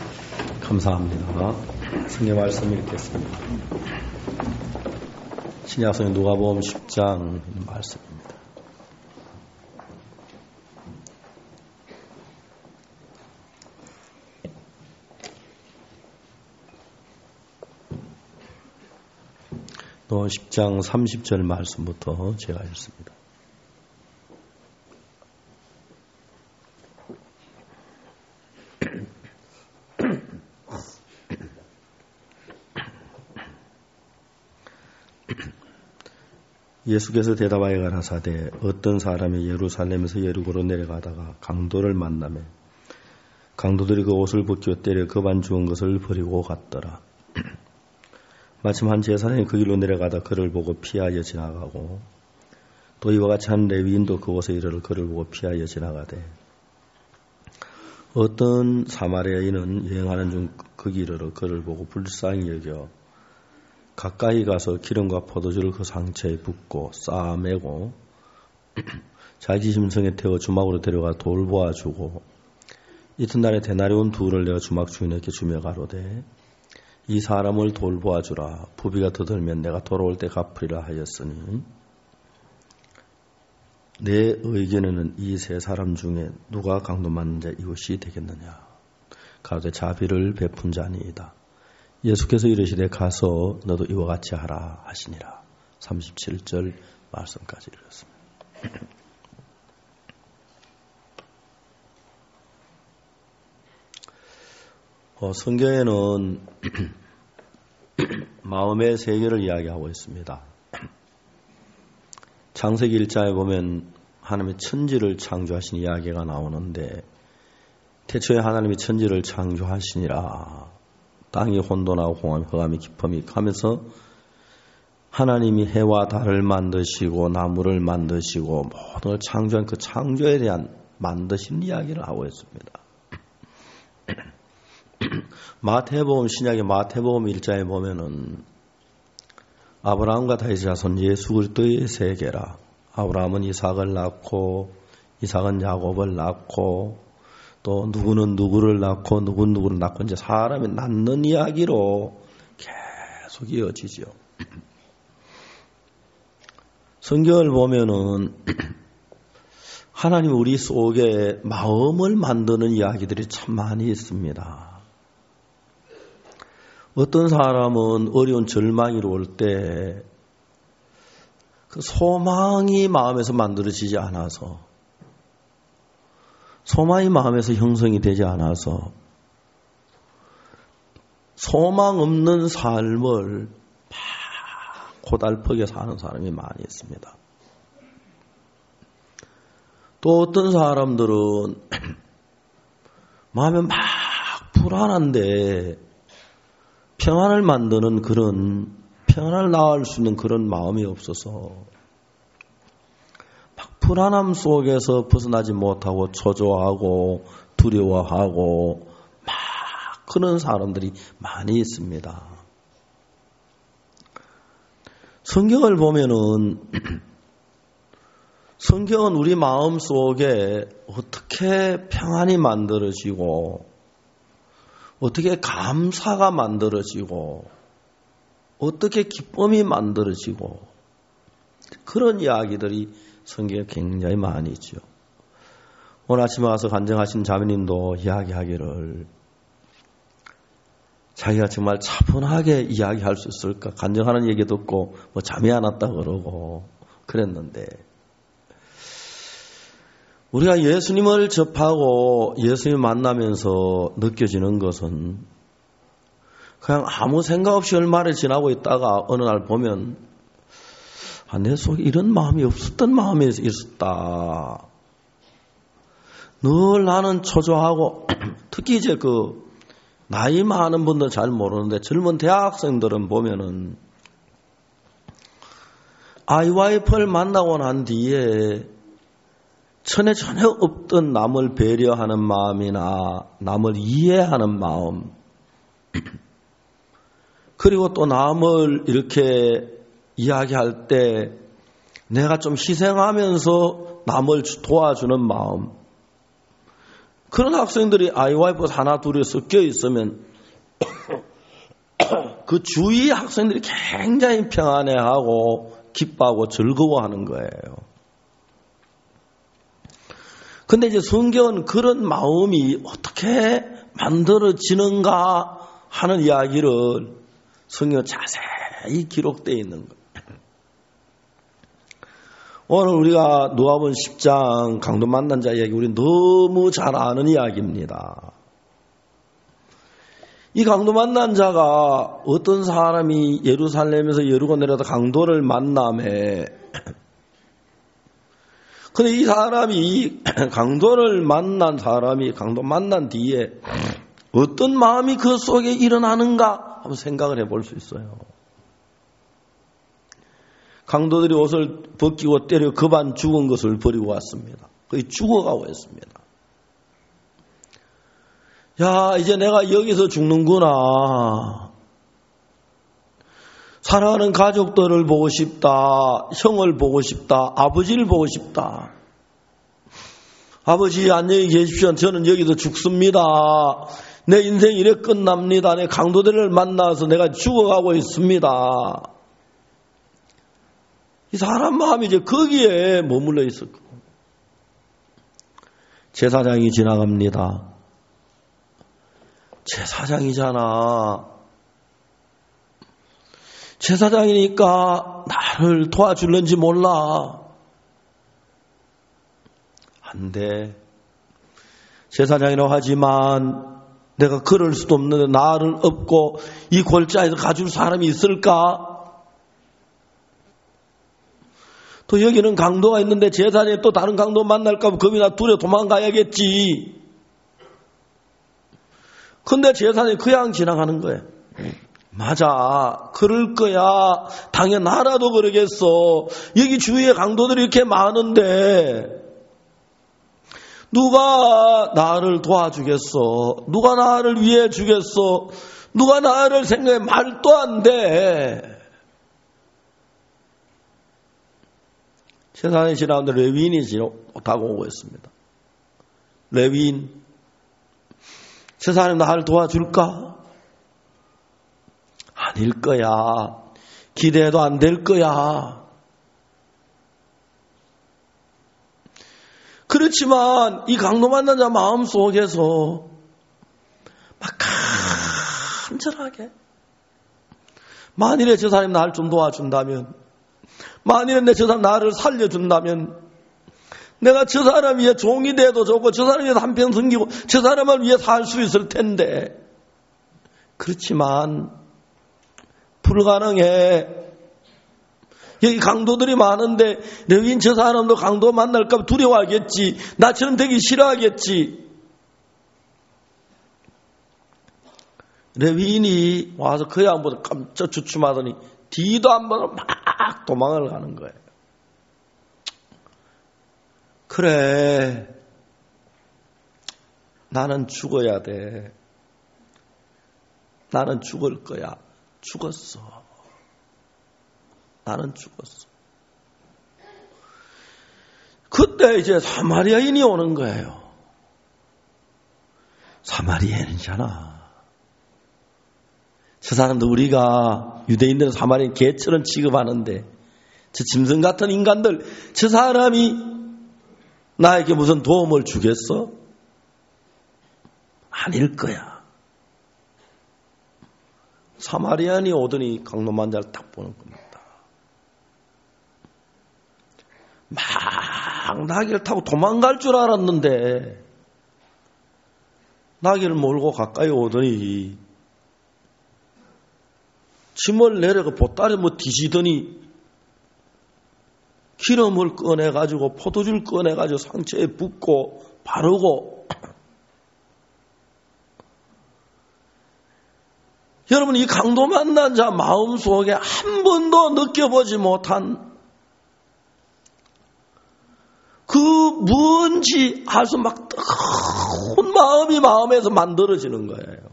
감사합니다. 성경 말씀 읽겠습니다. 신약성경 누가복음 10장 말씀입니다. 또 10장 30절 말씀부터 제가 읽습니다. 예수께서 대답하여 가라사대 어떤 사람이 예루살렘에서 여리고로 내려가다가 강도를 만나매 강도들이 그 옷을 벗겨 때려 겁안 죽은 것을 버리고 갔더라. 마침 한 제사장이 그 길로 내려가다 그를 보고 피하여 지나가고 또 이와 같이 한 레위인도 그곳에 이르러 그를 보고 피하여 지나가되 어떤 사마리아인은 여행하는 중 그 길으로 그를 보고 불쌍히 여겨 가까이 가서 기름과 포도주를 그 상처에 붓고 싸매고 자기 짐승에 태워 주막으로 데려가 돌보아주고 이튿날에 데나리온 둘을 내어 주막 주인에게 주며 가로되 이 사람을 돌보아주라. 부비가 더 들면 내가 돌아올 때 갚으리라 하였으니 내 의견에는 이 세 사람 중에 누가 강도 맞는 자 이웃이 되겠느냐. 가로되 자비를 베푼 자니이다. 예수께서 이르시되 가서 너도 이와 같이 하라 하시니라. 37절 말씀까지 읽었습니다. 성경에는 마음의 세계를 이야기하고 있습니다. 창세기 1장에 보면 하나님의 천지를 창조하신 이야기가 나오는데 태초에 하나님이 천지를 창조하시니라. 땅이 혼돈하고 공함이 흑암이 깊음이 하면서 하나님이 해와 달을 만드시고 나무를 만드시고 모든 걸 창조한 그 창조에 대한 만드신 이야기를 하고 있습니다. 마태복음 신약의 마태복음 1장에 보면은 아브라함과 다윗의 자손 예수 그리스도의 세계라. 아브라함은 이삭을 낳고 이삭은 야곱을 낳고 또 누구는 누구를 낳고 누구를 낳고 이제 사람이 낳는 이야기로 계속 이어지죠. 성경을 보면은 하나님 우리 속에 마음을 만드는 이야기들이 참 많이 있습니다. 어떤 사람은 어려운 절망이 올 때 그 소망이 마음에서 만들어지지 않아서 소망이 마음에서 형성이 되지 않아서 소망 없는 삶을 고달프게 사는 사람이 많이 있습니다. 또 어떤 사람들은 마음에 막 불안한데 평안을 만드는 그런 평안을 낳을 수 있는 그런 마음이 없어서 막 불안함 속에서 벗어나지 못하고 초조하고 두려워하고 막 그런 사람들이 많이 있습니다. 성경을 보면은 성경은 우리 마음 속에 어떻게 평안이 만들어지고 어떻게 감사가 만들어지고 어떻게 기쁨이 만들어지고 그런 이야기들이 성경에 굉장히 많이 있죠. 오늘 아침에 와서 간증하신 자매님도 이야기하기를 자기가 정말 차분하게 이야기할 수 있을까 간증하는 얘기 듣고 뭐 잠이 안 왔다 그러고 그랬는데 우리가 예수님을 접하고 예수님 만나면서 느껴지는 것은 그냥 아무 생각 없이 얼마를 지나고 있다가 어느 날 보면 내 속에 이런 마음이 없었던 마음이 있었다. 늘 나는 초조하고 특히 이제 그 나이 많은 분들 잘 모르는데 젊은 대학생들은 보면은 아이와이프를 만나고 난 뒤에 전에 전혀 없던 남을 배려하는 마음이나 남을 이해하는 마음 그리고 또 남을 이렇게 이야기할 때 내가 좀 희생하면서 남을 도와주는 마음 그런 학생들이 아이와이프 하나 둘이 섞여 있으면 그 주위 학생들이 굉장히 평안해하고 기뻐하고 즐거워하는 거예요. 근데 이제 성경은 그런 마음이 어떻게 만들어지는가 하는 이야기를 성경에 자세히 기록되어 있는 거예요. 오늘 우리가 누가복음 10장 강도 만난 자 이야기 우리 너무 잘 아는 이야기입니다. 이 강도 만난 자가 어떤 사람이 예루살렘에서 여리고 내려다 강도를 만남에 근데 이 사람이 강도를 만난 사람이 강도 만난 뒤에 어떤 마음이 그 속에 일어나는가 한번 생각을 해볼 수 있어요. 강도들이 옷을 벗기고 때려 급한 죽은 것을 버리고 왔습니다. 거의 죽어가고 있습니다. 야, 이제 내가 여기서 죽는구나. 사랑하는 가족들을 보고 싶다. 형을 보고 싶다. 아버지를 보고 싶다. 아버지 안녕히 계십시오. 저는 여기서 죽습니다. 내 인생 이래 끝납니다. 내 강도들을 만나서 내가 죽어가고 있습니다. 이 사람 마음이 이제 거기에 머물러 있었고 제사장이 지나갑니다. 제사장이잖아. 제사장이니까 나를 도와줄는지 몰라. 안 돼. 제사장이라고 하지만 내가 그럴 수도 없는데 나를 업고 이 골짜기에서 가줄 사람이 있을까? 또 여기는 강도가 있는데 제사장이 또 다른 강도 만날까 봐 겁이 나 두려 도망가야겠지. 근데 제사장이 그냥 지나가는 거예요. 맞아. 그럴 거야. 당연 나라도 그러겠어. 여기 주위에 강도들이 이렇게 많은데 누가 나를 도와주겠어? 누가 나를 위해 주겠어? 누가 나를 생각해? 말도 안 돼. 세상에 지나는데 레위인이 다가오고 있습니다. 레위인, 세상에 나를 도와줄까? 아닐 거야. 기대해도 안 될 거야. 그렇지만 이 강도 만난 자 마음속에서 막 간절하게 만일에 저 사람이 나를 좀 도와준다면, 만일에 저 사람 나를 살려준다면 내가 저 사람 위해 종이 돼도 좋고 저 사람 위해 한평 섬기고 저 사람을 위해 살 수 있을 텐데 그렇지만 불가능해. 여기 강도들이 많은데 레위인 저 사람도 강도 만날까 봐 두려워하겠지. 나처럼 되기 싫어하겠지. 레위인이 와서 그 양보다 깜짝 주춤하더니 뒤도 안 보고 막 도망을 가는 거예요. 그래, 나는 죽어야 돼. 나는 죽을 거야. 죽었어. 나는 죽었어. 그때 이제 사마리아인이 오는 거예요. 사마리아인이잖아. 저 사람도 우리가 유대인들은 사마리아인 개처럼 취급하는데 저 짐승 같은 인간들, 저 사람이 나에게 무슨 도움을 주겠어? 아닐 거야. 사마리아인이 오더니 강도만 자를 딱 보는 겁니다. 막 나귀를 타고 도망갈 줄 알았는데 나귀를 몰고 가까이 오더니 짐을 내려가 보따리 뒤지더니 기름을 꺼내가지고 포도주를 꺼내가지고 상처에 붓고 바르고 여러분 이 강도 만난 자 마음속에 한 번도 느껴보지 못한 그 뭔지 알수 막 뜨거운 마음이 마음에서 만들어지는 거예요.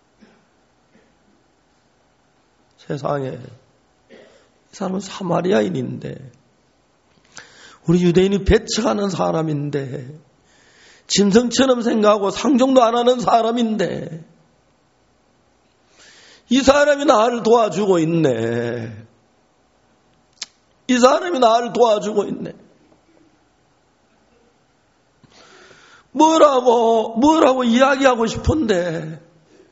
세상에 이 사람은 사마리아인인데 우리 유대인이 배척하는 사람인데 짐승처럼 생각하고 상종도 안 하는 사람인데 이 사람이 나를 도와주고 있네. 이 사람이 나를 도와주고 있네. 뭐라고 이야기하고 싶은데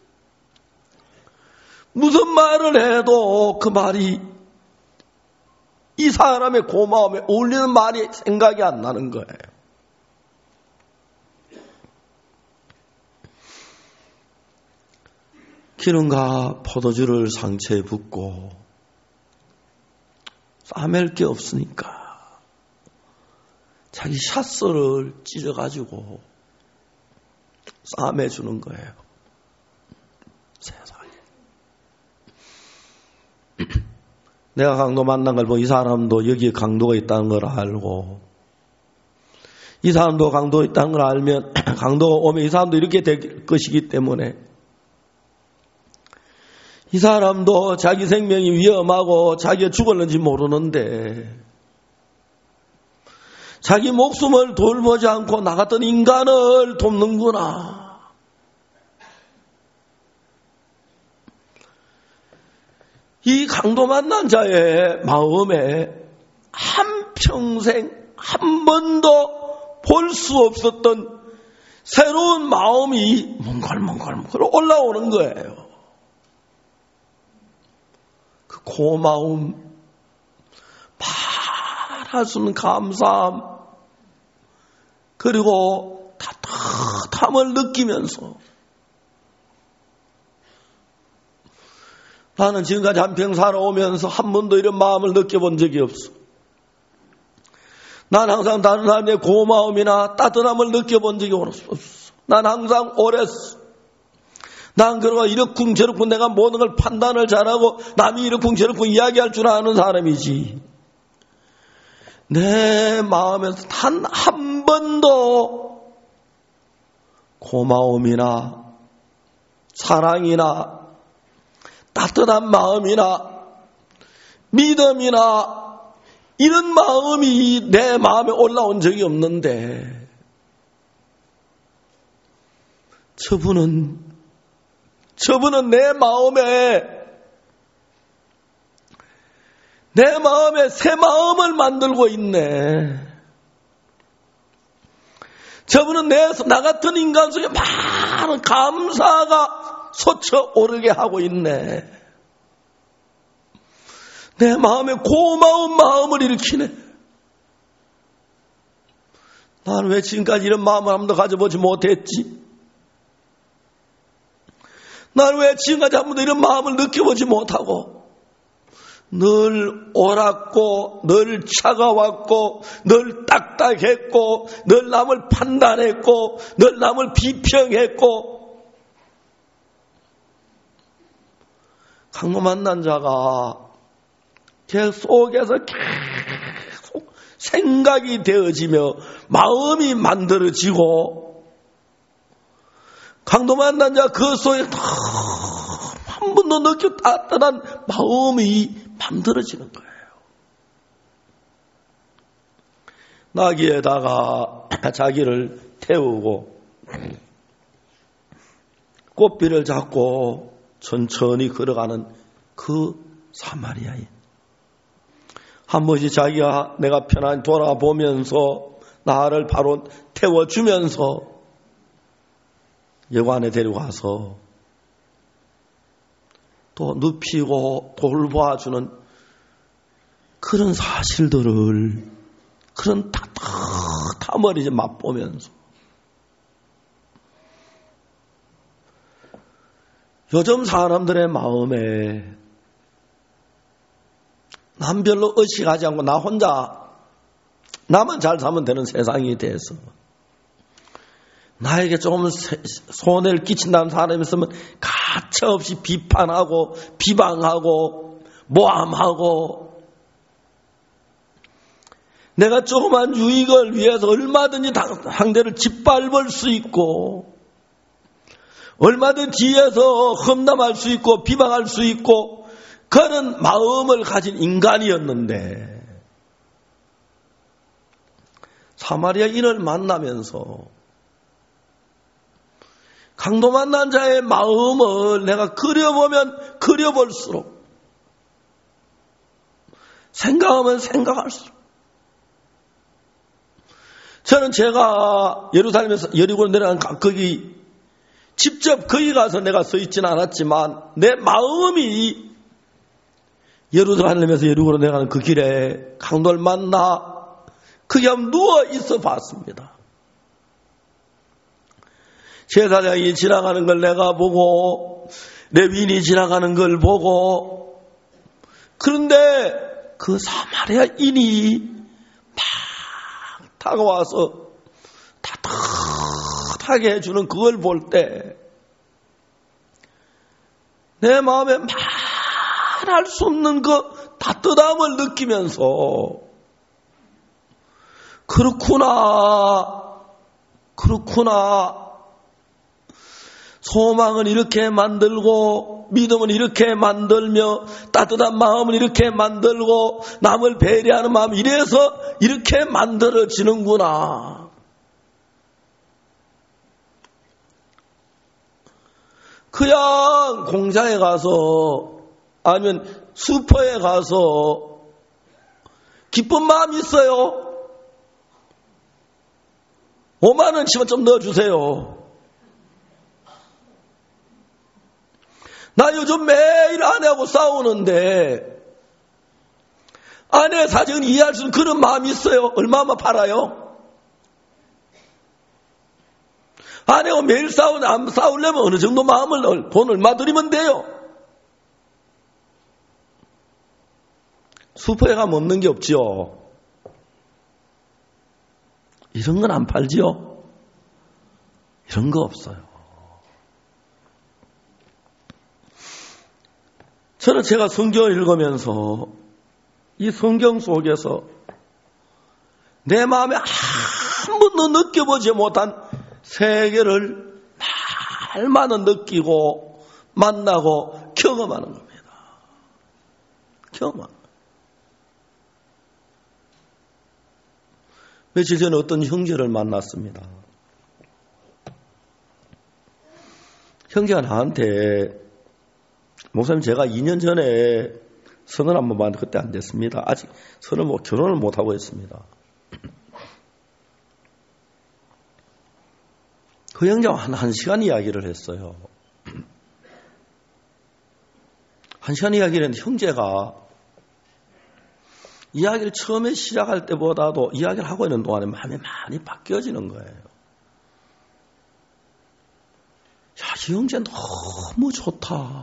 무슨 말을 해도 그 말이 이 사람의 고마움에 어울리는 말이 생각이 안 나는 거예요. 기름과 포도주를 상처에 붓고 싸맬 게 없으니까 자기 샷서를 찢어가지고 싸매주는 거예요. 세상에. 내가 강도 만난 걸 보고 이 사람도 여기에 강도가 있다는 걸 알고 이 사람도 강도가 있다는 걸 알면 강도가 오면 이 사람도 이렇게 될 것이기 때문에 이 사람도 자기 생명이 위험하고 자기가 죽었는지 모르는데 자기 목숨을 돌보지 않고 나갔던 인간을 돕는구나. 이 강도 만난 자의 마음에 한평생 한 번도 볼 수 없었던 새로운 마음이 몽글몽글 올라오는 거예요. 그 고마움, 말할 수 없는 감사함, 그리고 따뜻함을 느끼면서 나는 지금까지 한평 살아오면서 한 번도 이런 마음을 느껴본 적이 없어. 난 항상 다른 사람의 고마움이나 따뜻함을 느껴본 적이 없어. 난 항상 오랬어. 난 그러고 이렇쿵 저렇쿵 내가 모든 걸 판단을 잘하고 남이 이렇쿵 저렇쿵 이야기할 줄 아는 사람이지. 내 마음에서 단 한 번도 고마움이나 사랑이나 따뜻한 마음이나 믿음이나 이런 마음이 내 마음에 올라온 적이 없는데 저분은 내 마음에 새 마음을 만들고 있네. 저분은 나 같은 인간 속에 많은 감사가 솟아오르게 하고 있네. 내 마음에 고마운 마음을 일으키네. 나는 왜 지금까지 이런 마음을 한 번도 가져보지 못했지? 나는 왜 지금까지 한 번도 이런 마음을 느껴보지 못하고 늘 옳았고 늘 차가웠고 늘 딱딱했고 늘 남을 판단했고 늘 남을 비평했고 강도 만난 자가 제 속에서 계속 생각이 되어지며 마음이 만들어지고 강도 만난 자 그 속에 한 번도 느껴 따뜻한 마음이 만들어지는 거예요. 나귀에다가 자기를 태우고 꽃비를 잡고 천천히 걸어가는 그 사마리아인. 한 번씩 자기가 내가 편안히 돌아보면서 나를 바로 태워주면서 여관에 데려가서 또 눕히고 돌봐주는 그런 사실들을, 그런 따뜻함을 이제 맛보면서 요즘 사람들의 마음에 남 별로 의식하지 않고 나 혼자 나만 잘 살면 되는 세상이 돼서 나에게 조금 손해를 끼친다는 사람이 있으면 가차없이 비판하고 비방하고 모함하고 내가 조그만 유익을 위해서 얼마든지 상대를 짓밟을 수 있고 얼마든지 뒤에서 험담할 수 있고 비방할 수 있고 그런 마음을 가진 인간이었는데 사마리아인을 만나면서 강도 만난 자의 마음을 내가 그려보면 그려볼수록, 생각하면 생각할수록, 저는 제가 예루살렘에서 여리고로 내려간 거기 직접 거기 가서 내가 서 있지는 않았지만 내 마음이 예루살렘에서 여리고로 내려가는 그 길에 강도를 만나 거기 한번 누워 있어 봤습니다. 제사장이 지나가는 걸 내가 보고 레위인이 지나가는 걸 보고, 그런데 그 사마리아인이 막 다가와서 따뜻하게 해주는 그걸 볼 때 내 마음에 말할 수 없는 그 따뜻함을 느끼면서 그렇구나. 소망은 이렇게 만들고 믿음은 이렇게 만들며 따뜻한 마음은 이렇게 만들고 남을 배려하는 마음 이래서 이렇게 만들어지는구나. 그냥 공장에 가서 아니면 슈퍼에 가서 기쁜 마음 있어요. 5만 원치만 좀 넣어주세요. 나 요즘 매일 아내하고 싸우는데 아내 사정을 이해할 수 있는 그런 마음이 있어요. 얼마나 팔아요? 아내하고 매일 싸우려면 어느 정도 마음을, 돈 얼마 들이면 돼요? 슈퍼에 가면 없는 게 없지요. 이런 건 안 팔지요? 이런 거 없어요. 저는 제가 성경을 읽으면서 이 성경 속에서 내 마음에 한 번도 느껴보지 못한 세계를 날마다 느끼고 만나고 경험하는 겁니다. 경험하는. 며칠 전에 어떤 형제를 만났습니다. 형제가 나한테, 목사님 제가 2년 전에 선을 한번 받는데 그때 안 됐습니다. 아직 선을 결혼을 못하고 있습니다. 그 형제가 한 시간 이야기를 했어요. 한 시간 이야기를 했는데 형제가 이야기를 처음에 시작할 때보다도 이야기를 하고 있는 동안에 마음이 많이 바뀌어지는 거예요. 야, 이 형제 너무 좋다.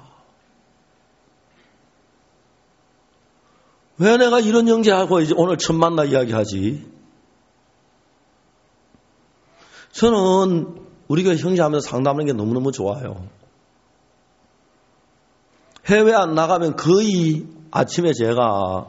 왜 내가 이런 형제하고 이제 오늘 처음 만나 이야기하지? 저는 우리 교회 형제하면서 상담하는 게 너무너무 좋아요. 해외 안 나가면 거의 아침에 제가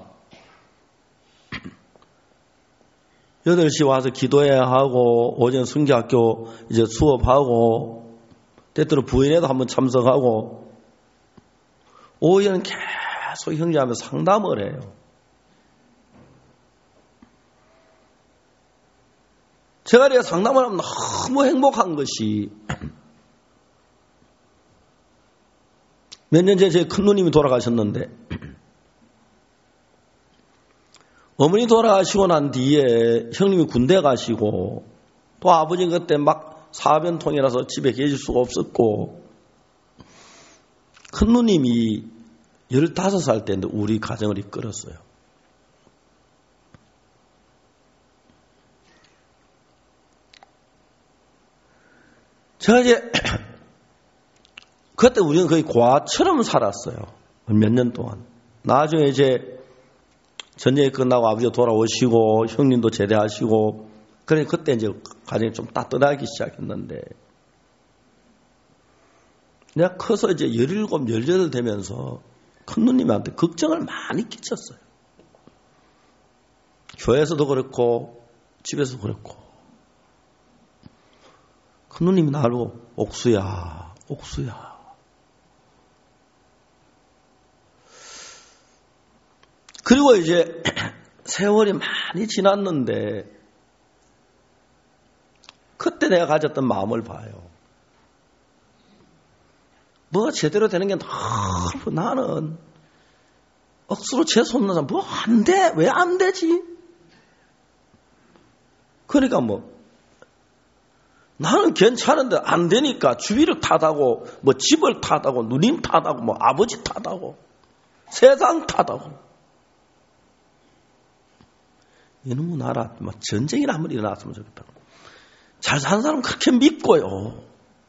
8시 와서 기도해야 하고 오전 성경학교 이제 수업하고 때때로 부인회도 한번 참석하고 오후에는 계속 형제하면서 상담을 해요. 제가 이렇게 상담을 하면 너무 행복한 것이 몇 년 전에 제 큰누님이 돌아가셨는데 어머니 돌아가시고 난 뒤에 형님이 군대 가시고 또 아버지 그때 막 사변통이라서 집에 계실 수가 없었고 큰누님이 15살 때인데 우리 가정을 이끌었어요. 제가 이제 그때 우리는 거의 고아처럼 살았어요. 몇 년 동안. 나중에 이제 전쟁이 끝나고 아버지가 돌아오시고 형님도 제대하시고 그래 그때 이제 가정이 좀 따뜻하기 시작했는데 내가 커서 이제 17, 18 되면서 큰누님한테 걱정을 많이 끼쳤어요. 교회에서도 그렇고 집에서도 그렇고 큰누님이 나로 옥수야. 그리고 이제 세월이 많이 지났는데 그때 내가 가졌던 마음을 봐요. 뭐가 제대로 되는 게 너무 나는 억수로 재수 없는 사람 뭐 안 돼? 왜 안 되지? 그러니까 나는 괜찮은데 안 되니까 주위를 탓하고 집을 탓하고 누님 탓하고 아버지 탓하고 세상 탓하고 이놈의 나라 전쟁이나 한번 일어났으면 좋겠다고. 잘 사는 사람은 그렇게 믿고요.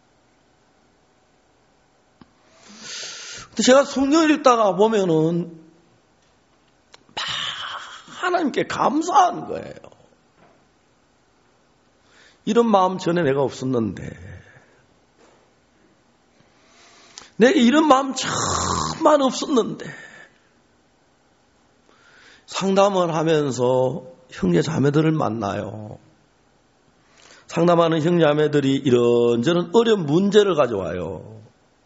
근데 제가 성경을 읽다가 보면은 하나님께 감사한 거예요. 이런 마음 전에 내가 없었는데 내게 이런 마음 정말 없었는데 상담을 하면서 형제 자매들을 만나요. 상담하는 형제 자매들이 이런저런 어려운 문제를 가져와요.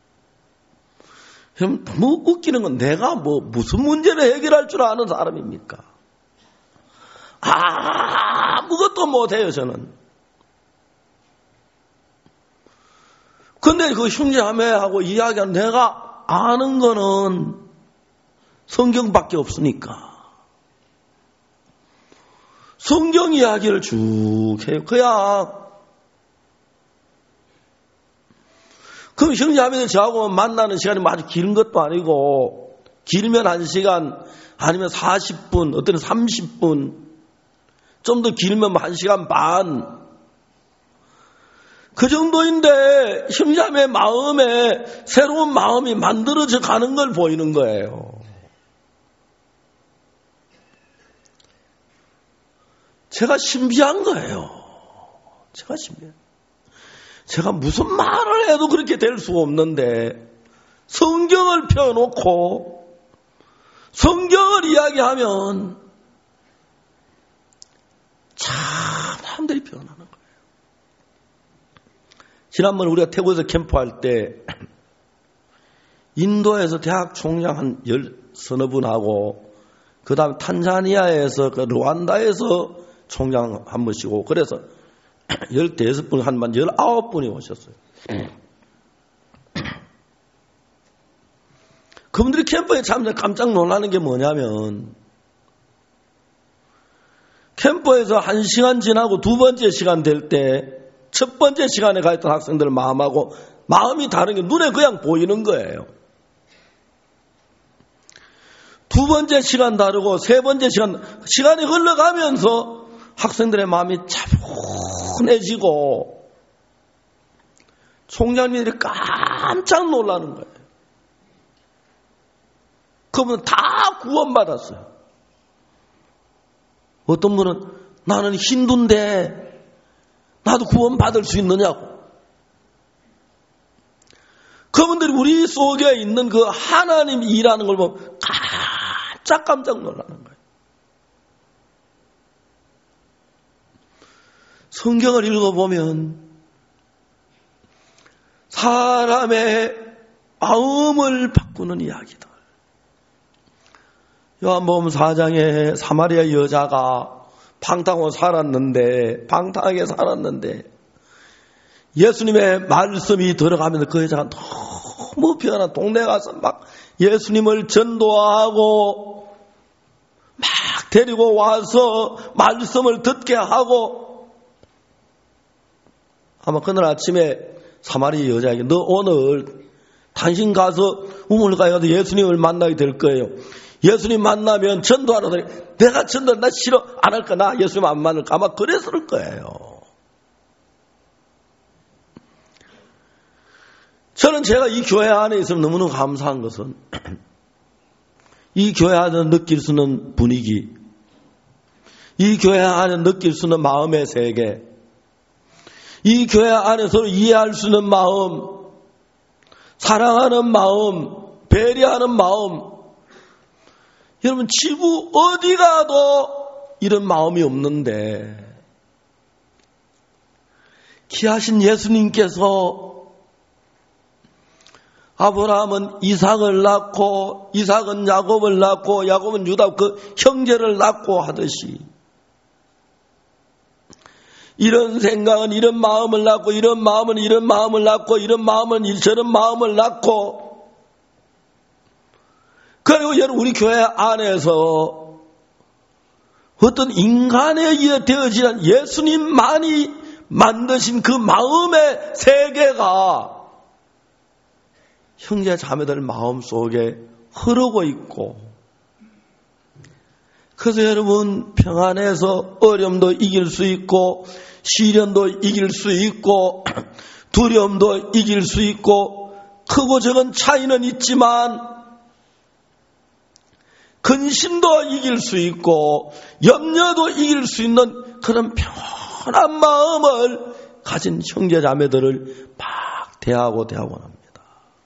그럼 너무 웃기는 건 내가 무슨 문제를 해결할 줄 아는 사람입니까? 아무것도 못해요, 저는. 근데 그 형제자매하고 이야기하는 내가 아는 거는 성경밖에 없으니까. 성경 이야기를 쭉 해요. 그냥. 그럼 형제자매들 저하고 만나는 시간이 아주 긴 것도 아니고, 길면 1시간, 아니면 40분, 어떤 30분, 좀 더 길면 1시간 반. 그 정도인데 형제자매 마음에 새로운 마음이 만들어져 가는 걸 보이는 거예요. 제가 신비한 거예요. 제가 신비해요. 제가 무슨 말을 해도 그렇게 될 수가 없는데 성경을 펴놓고 성경을 이야기하면 참 사람들이 변하는 거예요. 지난번 우리가 태국에서 캠프할 때 인도에서 대학 총장 한 10서너 분하고 그 다음 탄자니아에서 르완다에서 총장 한 분이고 그래서 15분 한 번 19분이 오셨어요. 그분들이 캠프에 참여해 깜짝 놀라는 게 뭐냐면 캠프에서 1시간 지나고 두 번째 시간 될 때 첫 번째 시간에 가 있던 학생들 마음하고 마음이 다른 게 눈에 그냥 보이는 거예요. 두 번째 시간 다르고 세 번째 시간이 흘러가면서 학생들의 마음이 차분해지고 총장님들이 깜짝 놀라는 거예요. 그분은 다 구원받았어요. 어떤 분은 나는 힌두인데 나도 구원받을 수 있느냐고. 그분들이 우리 속에 있는 그 하나님이 일하는 걸 보면 깜짝 놀라는 거예요. 성경을 읽어보면 사람의 마음을 바꾸는 이야기들. 요한복음 4장에 사마리아 여자가 방탕하게 살았는데 예수님의 말씀이 들어가면서 그 여자가 너무 변한 동네 가서 막 예수님을 전도하고 막 데리고 와서 말씀을 듣게 하고 아마 그날 아침에 사마리아 여자에게 너 오늘 당신 가서 우물가에 가서 예수님을 만나게 될 거예요. 예수님 만나면 전도하러 내가 전도 나 싫어 안 할까 나 예수님 안 만날까 아마 그랬을 거예요. 저는 제가 이 교회 안에 있으면 너무너무 감사한 것은 이 교회 안에 느낄 수 있는 분위기, 이 교회 안에 느낄 수 있는 마음의 세계, 이 교회 안에서 이해할 수 있는 마음, 사랑하는 마음, 배려하는 마음. 여러분 지구 어디 가도 이런 마음이 없는데 귀하신 예수님께서 아브라함은 이삭을 낳고 이삭은 야곱을 낳고 야곱은 유다 그 형제를 낳고 하듯이 이런 생각은 이런 마음을 낳고, 이런 마음은 이런 마음을 낳고, 이런 마음은 저런 마음을 낳고, 그리고 여러분 우리 교회 안에서 어떤 인간에 의해 되어지는 예수님만이 만드신 그 마음의 세계가 형제 자매들 마음 속에 흐르고 있고, 그래서 여러분 평안에서 어려움도 이길 수 있고, 시련도 이길 수 있고, 두려움도 이길 수 있고, 크고 적은 차이는 있지만 근심도 이길 수 있고 염려도 이길 수 있는 그런 편한 마음을 가진 형제 자매들을 막 대하고 합니다.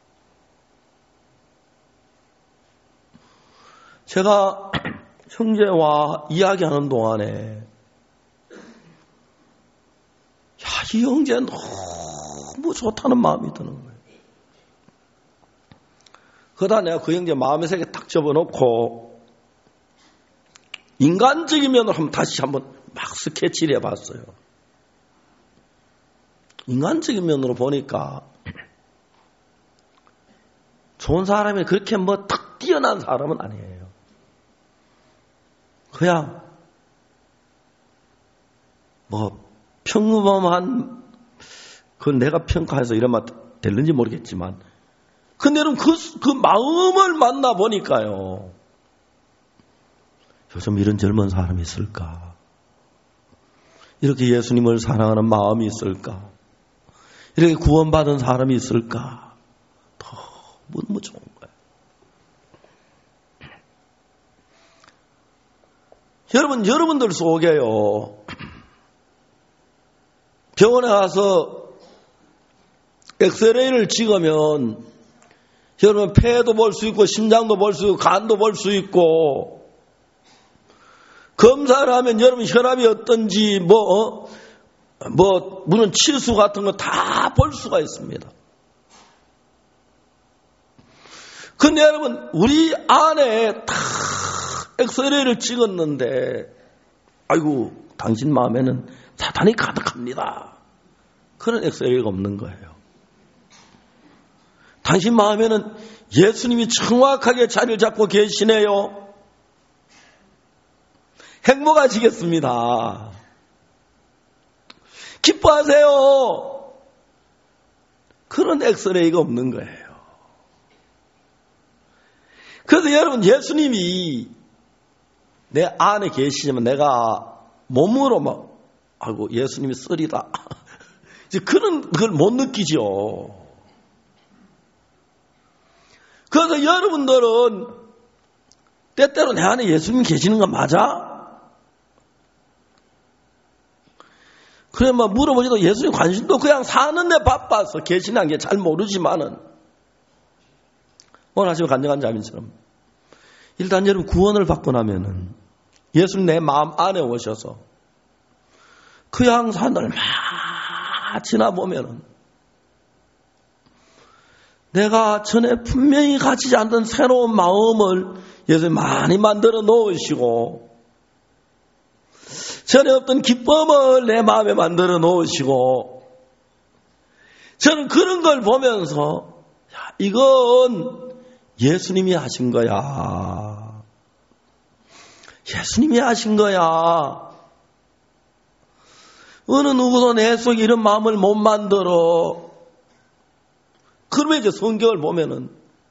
제가 형제와 이야기하는 동안에 이 형제 너무 좋다는 마음이 드는 거예요. 그러다 내가 그 형제 마음의 세계 딱 접어놓고 인간적인 면으로 다시 한번 막 스케치를 해봤어요. 인간적인 면으로 보니까 좋은 사람이 그렇게 뭐 탁 뛰어난 사람은 아니에요. 그냥 뭐 평범한, 그건 내가 평가해서 이런 말 될는지 모르겠지만, 근데 여러분 그 마음을 만나보니까요, 요즘 이런 젊은 사람이 있을까? 이렇게 예수님을 사랑하는 마음이 있을까? 이렇게 구원받은 사람이 있을까? 너무 좋은 거예요. 여러분들 속에요, 병원에 가서 엑스레이를 찍으면 여러분 폐도 볼 수 있고 심장도 볼 수 있고 간도 볼 수 있고, 검사를 하면 여러분 혈압이 어떤지 물론 치수 같은 거 다 볼 수가 있습니다. 근데 여러분 우리 안에 다 엑스레이를 찍었는데, 아이고 당신 마음에는 사탄이 가득합니다. 그런 엑스레이가 없는 거예요. 당신 마음에는 예수님이 정확하게 자리를 잡고 계시네요. 행복하시겠습니다. 기뻐하세요. 그런 엑스레이가 없는 거예요. 그래서 여러분 예수님이 내 안에 계시지만 내가 몸으로 막 아이고 예수님이 쓰리다 이제 그걸 못 느끼죠. 그래서 여러분들은 때때로 내 안에 예수님 계시는 거 맞아? 그래 막 물어보지도 예수님 관심도 그냥 사는데 바빠서 계시는 게 잘 모르지만은, 오늘 아침에 간증한 자매처럼 일단 여러분 구원을 받고 나면은 예수님 내 마음 안에 오셔서 그 양산을 막 지나보면은 내가 전에 분명히 가지지 않던 새로운 마음을 예수님 많이 만들어 놓으시고, 전에 없던 기쁨을 내 마음에 만들어 놓으시고, 저는 그런 걸 보면서 이건 예수님이 하신 거야. 예수님이 하신 거야. 어느 누구도 내 속에 이런 마음을 못 만들어. 그러면 이제 성경을 보면은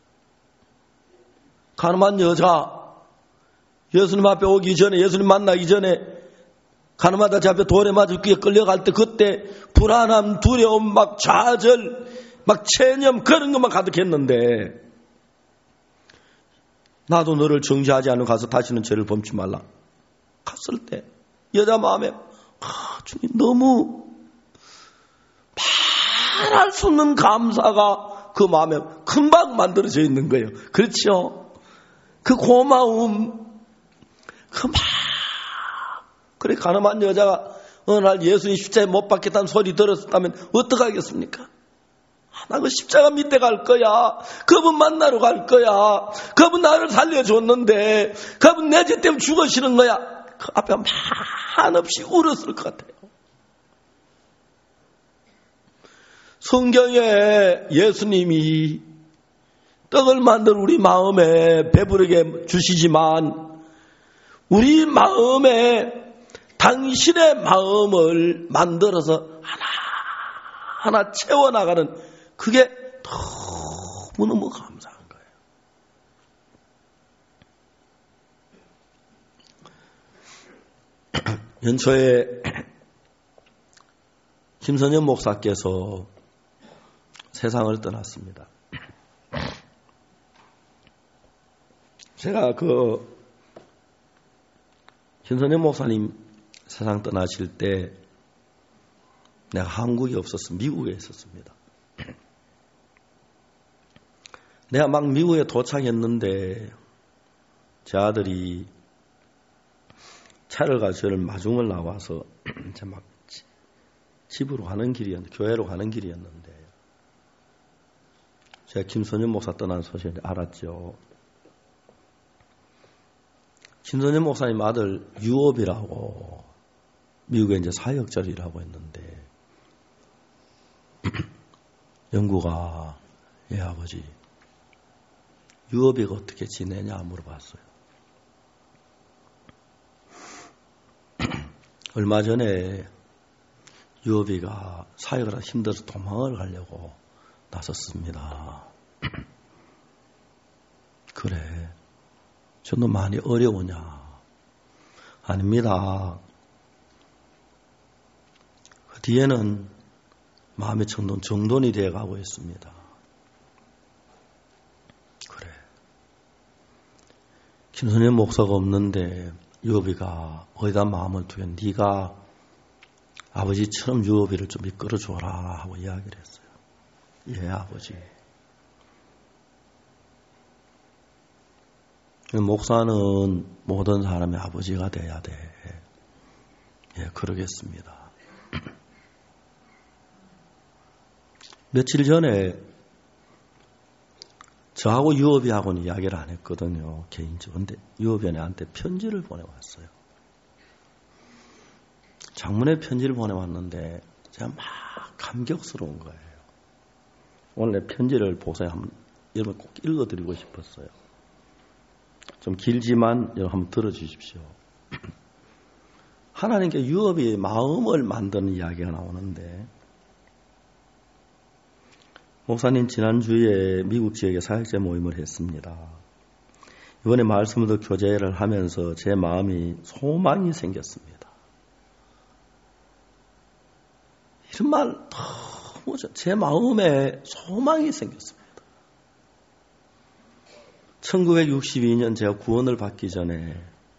가늠한 여자, 예수님 앞에 오기 전에, 예수님 만나기 전에 가늠하다 잡혀 돌에 맞아 귀에 끌려갈 때 그때 불안함, 두려움, 막 좌절, 막 체념 그런 것만 가득했는데, 나도 너를 정죄하지 않으면 가서 다시는 죄를 범치 말라. 갔을 때 여자 마음에 주님 너무 말할 수 없는 감사가 그 마음에 금방 만들어져 있는 거예요. 그렇죠? 그 고마움, 그래 가늠한 여자가 어느 날 예수님 십자가에 못 박겠다는 소리 들었다면 어떡하겠습니까? 나 그 십자가 밑에 갈 거야. 그분 만나러 갈 거야. 그분 나를 살려줬는데 그분 내 죄 때문에 죽으시는 거야. 그 앞에 한없이 울었을 것 같아요. 성경에 예수님이 떡을 만들 우리 마음에 배부르게 주시지만 우리 마음에 당신의 마음을 만들어서 하나하나 채워나가는 그게 너무너무 감사한 거예요. 연초에 김선현 목사께서 세상을 떠났습니다. 제가 김선현 목사님 세상 떠나실 때 내가 한국에 없었어. 미국에 있었습니다. 내가 막 미국에 도착했는데 제 아들이 차를 가지고 저를 마중을 나와서 이제 막 집으로 가는 길이었는데, 교회로 가는 길이었는데 제가 김선현 목사 떠난 소식을 알았죠. 김선현 목사님 아들 유업이라고 미국에 이제 사역자를 일하고 있는데 영구가 예 아버지 유업이가 어떻게 지내냐 물어봤어요. 얼마 전에 유업이가 사역을 하다 힘들어서 도망을 가려고 나섰습니다. 그래 저도 많이 어려우냐? 아닙니다. 그 뒤에는 마음의 정돈이 되어가고 있습니다. 그래. 김선현 목사가 없는데 유업이가 어디다 마음을 두게 네가 아버지처럼 유업이를 좀 이끌어줘라 하고 이야기를 했어요. 예 아버지. 목사는 모든 사람의 아버지가 돼야 돼. 예, 그러겠습니다. 며칠 전에 저하고 유업이하고는 이야기를 안 했거든요. 개인적으로. 근데 유업이한테 편지를 보내왔어요. 장문의 편지를 보내왔는데 제가 막 감격스러운 거예요. 오늘 편지를 보세요. 여러분 꼭 읽어드리고 싶었어요. 좀 길지만 여러분 한번 들어주십시오. 하나님께 유업이 마음을 만드는 이야기가 나오는데 목사님 지난주에 미국 지역에 사역자 모임을 했습니다. 이번에 말씀을 듣고 교제를 하면서 제 마음이 소망이 생겼습니다. 이런 말 너무 제 마음에 소망이 생겼습니다. 1962년 제가 구원을 받기 전에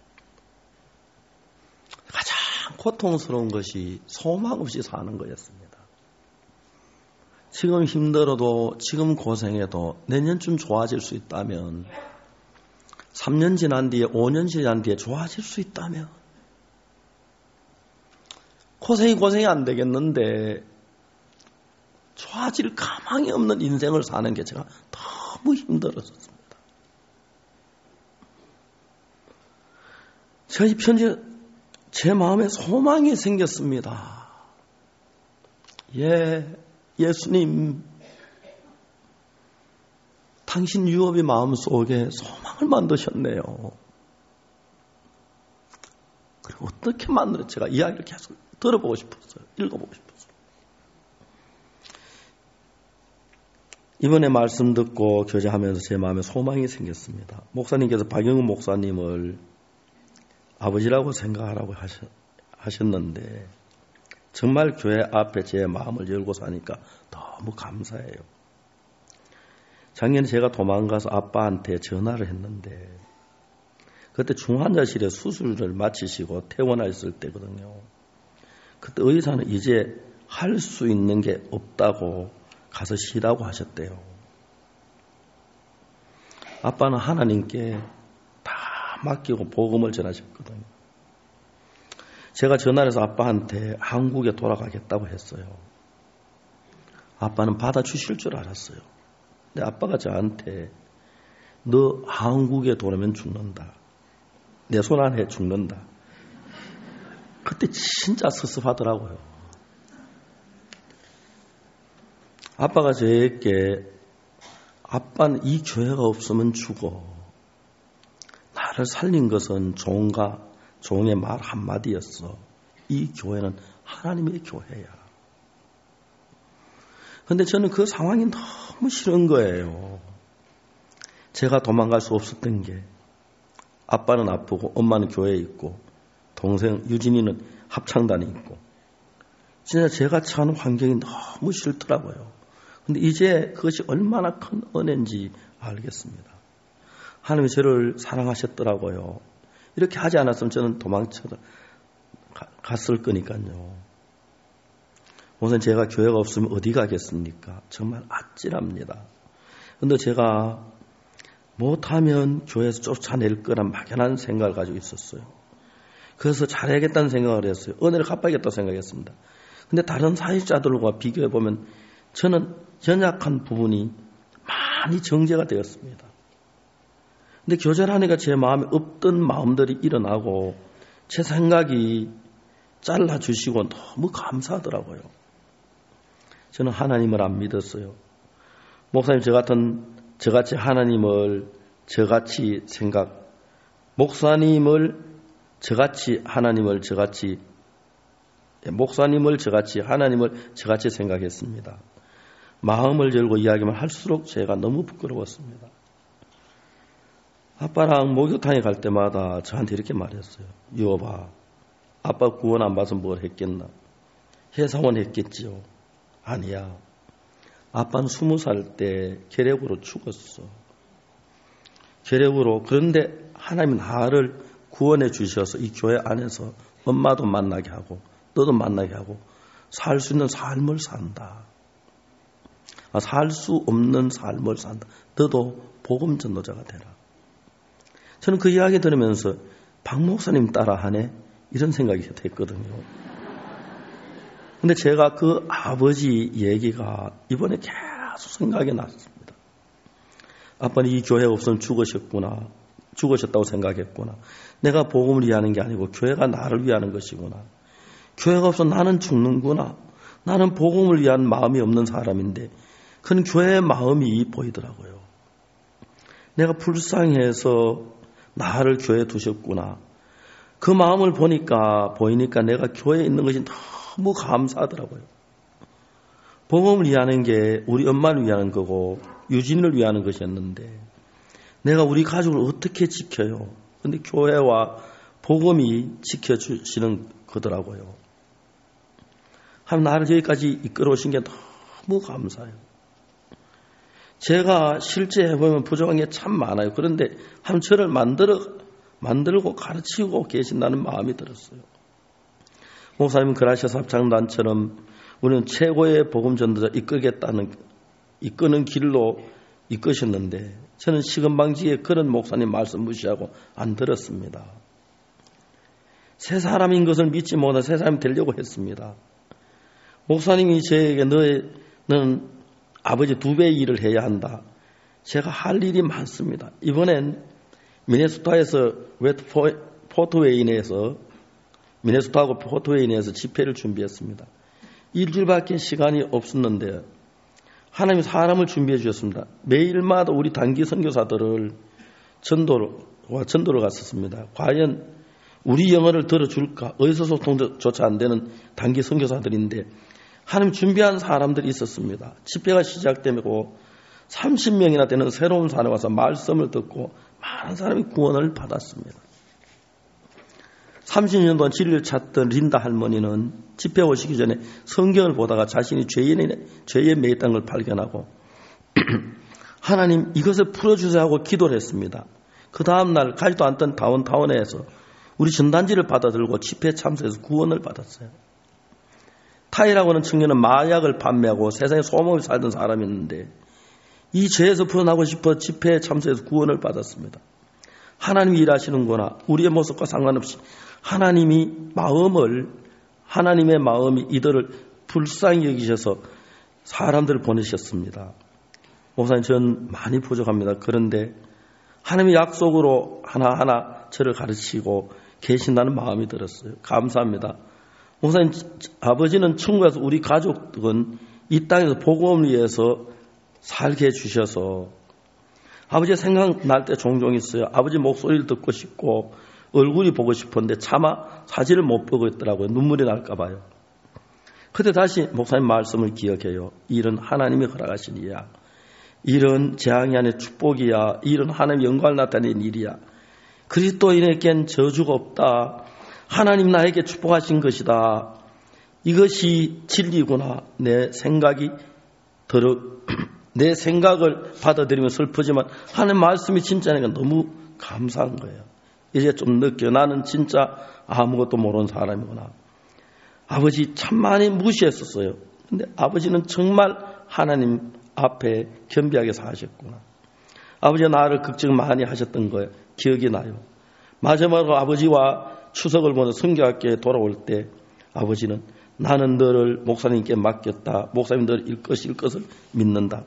가장 고통스러운 것이 소망 없이 사는 거였습니다. 지금 힘들어도 지금 고생해도 내년쯤 좋아질 수 있다면 3년 지난 뒤에 5년 지난 뒤에 좋아질 수 있다면 고생이 안 되겠는데 좋아질 가망이 없는 인생을 사는 게 제가 너무 힘들었습니다. 제가 이 편지에 제 마음에 소망이 생겼습니다. 예수님, 당신 유업의 마음속에 소망을 만드셨네요. 그리고 어떻게 만들었지? 제가 이야기를 계속 들어보고 싶었어요. 읽어보고 싶었어요. 이번에 말씀 듣고 교제하면서 제 마음에 소망이 생겼습니다. 목사님께서 박영훈 목사님을 아버지라고 생각하라고 하셨는데 정말 교회 앞에 제 마음을 열고 사니까 너무 감사해요. 작년에 제가 도망가서 아빠한테 전화를 했는데 그때 중환자실에 수술을 마치시고 퇴원하셨을 때거든요. 그때 의사는 이제 할 수 있는 게 없다고 가서 쉬라고 하셨대요. 아빠는 하나님께 다 맡기고 복음을 전하셨거든요. 제가 전화를 해서 아빠한테 한국에 돌아가겠다고 했어요. 아빠는 받아주실 줄 알았어요. 근데 아빠가 저한테 너 한국에 돌아오면 죽는다. 내 손 안에 죽는다. 그때 진짜 섭섭하더라고요. 아빠가 저에게 아빠는 이 교회가 없으면 죽어. 나를 살린 것은 종의 말 한마디였어. 이 교회는 하나님의 교회야. 그런데 저는 그 상황이 너무 싫은 거예요. 제가 도망갈 수 없었던 게 아빠는 아프고 엄마는 교회에 있고 동생 유진이는 합창단에 있고 진짜 제가 처한 환경이 너무 싫더라고요. 근데 이제 그것이 얼마나 큰 은혜인지 알겠습니다. 하나님이 저를 사랑하셨더라고요. 이렇게 하지 않았으면 저는 도망쳐 갔을 거니까요. 우선 제가 교회가 없으면 어디 가겠습니까? 정말 아찔합니다. 그런데 제가 못하면 교회에서 쫓아낼 거란 막연한 생각을 가지고 있었어요. 그래서 잘해야겠다는 생각을 했어요. 은혜를 갚아야겠다고 생각했습니다. 근데 다른 사역자들과 비교해 보면 저는 연약한 부분이 많이 정제가 되었습니다. 근데 교절하니까 제 마음에 없던 마음들이 일어나고 제 생각이 잘라주시고 너무 감사하더라고요. 저는 하나님을 안 믿었어요. 목사님 저같이 하나님을 저같이 생각했습니다. 마음을 열고 이야기만 할수록 제가 너무 부끄러웠습니다. 아빠랑 목욕탕에 갈 때마다 저한테 이렇게 말했어요. 여봐, 아빠 구원 안 받아서 뭘 했겠나? 회사원 했겠지요. 아니야. 아빠는 20살 때 계략으로 죽었어. 계략으로. 그런데 하나님이 나를 구원해 주셔서 이 교회 안에서 엄마도 만나게 하고 너도 만나게 하고 살 수 있는 삶을 산다. 살 수 없는 삶을 산다. 너도 복음 전도자가 되라. 저는 그 이야기 들으면서 박 목사님 따라하네? 이런 생각이 됐거든요. 근데 제가 그 아버지 얘기가 이번에 계속 생각이 났습니다. 아빠는 이 교회가 없으면 죽으셨구나. 죽으셨다고 생각했구나. 내가 복음을 위하는 게 아니고 교회가 나를 위하는 것이구나. 교회가 없으면 나는 죽는구나. 나는 복음을 위한 마음이 없는 사람인데 그건 교회의 마음이 보이더라고요. 내가 불쌍해서 나를 교회에 두셨구나. 그 마음을 보이니까 내가 교회에 있는 것이 너무 감사하더라고요. 복음을 위하는 게 우리 엄마를 위하는 거고 유진을 위하는 것이었는데 내가 우리 가족을 어떻게 지켜요? 근데 교회와 복음이 지켜주시는 거더라고요. 하나님 나를 여기까지 이끌어오신 게 너무 감사해요. 제가 실제 해보면 부족한 게 참 많아요. 그런데 하나님 저를 만들고 가르치고 계신다는 마음이 들었어요. 목사님 그라시아스 합창단처럼 우리는 최고의 복음 전도자 이끄는 길로 이끄셨는데 저는 시금방지에 그런 목사님 말씀 무시하고 안 들었습니다. 새 사람인 것을 믿지 못해 새 사람이 되려고 했습니다. 목사님이 저에게 너는 아버지 2배의 일을 해야 한다. 제가 할 일이 많습니다. 이번엔 미네소타에서 미네소타하고 포트웨인에서 집회를 준비했습니다. 일주일밖에 시간이 없었는데 하나님이 사람을 준비해 주셨습니다. 매일마다 우리 단기 선교사들을 전도를 갔었습니다. 과연 우리 영어를 들어줄까? 의사소통조차 안 되는 단기 선교사들인데 하나님 준비한 사람들이 있었습니다. 집회가 시작되고 30명이나 되는 새로운 사람이 와서 말씀을 듣고 많은 사람이 구원을 받았습니다. 30년 동안 진리를 찾던 린다 할머니는 집회 오시기 전에 성경을 보다가 자신이 죄에 매였다는 걸 발견하고 하나님 이것을 풀어주세요 하고 기도를 했습니다. 그 다음날 가지도 않던 다운타운에서 우리 전단지를 받아들고 집회에 참석해서 구원을 받았어요. 타이라고 하는 청년은 마약을 판매하고 세상에 소망을 살던 사람이었는데 이 죄에서 풀어나고 싶어 집회에 참석해서 구원을 받았습니다. 하나님이 일하시는구나. 우리의 모습과 상관없이 하나님의 마음이 이들을 불쌍히 여기셔서 사람들을 보내셨습니다. 목사님 전 많이 부족합니다. 그런데 하나님의 약속으로 하나하나 저를 가르치고 계신다는 마음이 들었어요. 감사합니다. 목사님 아버지는 천국에서 우리 가족은 이 땅에서 복음을 위해서 살게 해주셔서 아버지의 생각날 때 종종 있어요. 아버지 목소리를 듣고 싶고 얼굴이 보고 싶은데 차마 사진을 못 보고 있더라고요. 눈물이 날까 봐요. 그때 다시 목사님 말씀을 기억해요. 일은 하나님이 허락하신 일이야. 일은 재앙이 아닌 축복이야. 일은 하나님의 영광을 나타내는 일이야. 그리스도인에겐 저주가 없다. 하나님 나에게 축복하신 것이다. 이것이 진리구나. 내 생각을 받아들이면 슬프지만 하나님 말씀이 진짜니까 너무 감사한 거예요. 이제 좀 느껴. 나는 진짜 아무것도 모르는 사람이구나. 아버지 참 많이 무시했었어요. 근데 아버지는 정말 하나님 앞에 겸비하게 사셨구나. 아버지가 나를 걱정 많이 하셨던 거예요. 기억이 나요. 마지막으로 아버지와 추석을 보내 성교학교에 돌아올 때 아버지는 나는 너를 목사님께 맡겼다. 목사님 너를 일것일 것을 믿는다.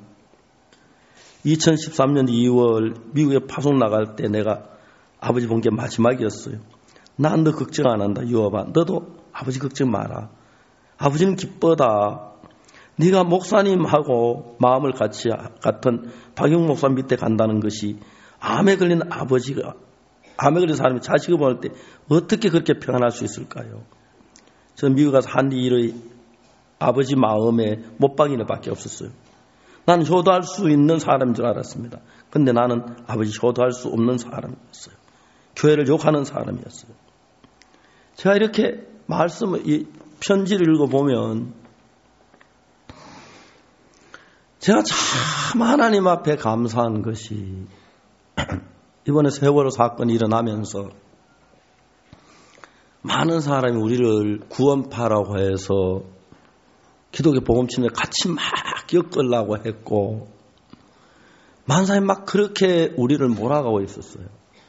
2013년 2월 미국에 파송 나갈 때 내가 아버지 본 게 마지막이었어요. 난 너 걱정 안 한다. 유아봐. 너도 아버지 걱정 마라. 아버지는 기뻐다. 네가 목사님하고 마음을 같은 박영 목사 밑에 간다는 것이 암에 걸린 사람이 자식을 보낼 때 어떻게 그렇게 평안할 수 있을까요? 저는 미국 가서 한 일의 아버지 마음에 못박이는 밖에 없었어요. 나는 효도할 수 있는 사람인 줄 알았습니다. 근데 나는 아버지 효도할 수 없는 사람이었어요. 교회를 욕하는 사람이었어요. 제가 이렇게 이 편지를 읽어보면 제가 참 하나님 앞에 감사한 것이 이번에 세월호 사건이 일어나면서 많은 사람이 우리를 구원파라고 해서 기독교 복음침에 같이 막 엮으려고 했고 많은 사람이 막 그렇게 우리를 몰아가고 있었어요.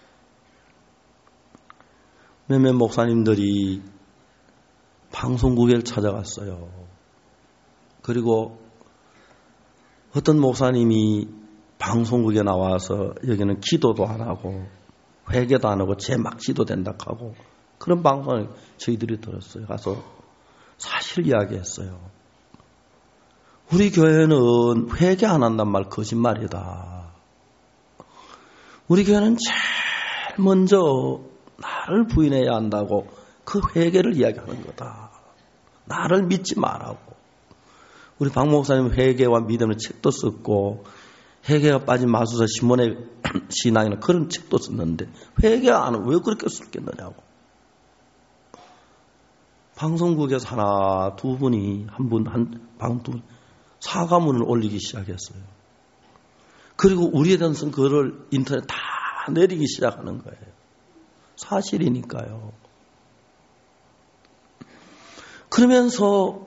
몇몇 목사님들이 방송국에 찾아갔어요. 그리고 어떤 목사님이 방송국에 나와서 여기는 기도도 안 하고 회개도 안 하고 제막 지도된다 하고 그런 방송을 저희들이 들었어요. 가서 사실 이야기했어요. 우리 교회는 회개 안 한단 말 거짓말이다. 우리 교회는 제일 먼저 나를 부인해야 한다고 그 회개를 이야기하는 거다. 나를 믿지 말라고. 우리 박 목사님 회개와 믿음의 책도 썼고 회개가 빠진 마수사 시몬의 신앙이나 그런 책도 썼는데 회개 안 하고 왜 그렇게 썼겠느냐고. 방송국에서 하나 두 분이 한 두 분 사과문을 올리기 시작했어요. 그리고 우리에 대한 글을 인터넷 다 내리기 시작하는 거예요. 사실이니까요. 그러면서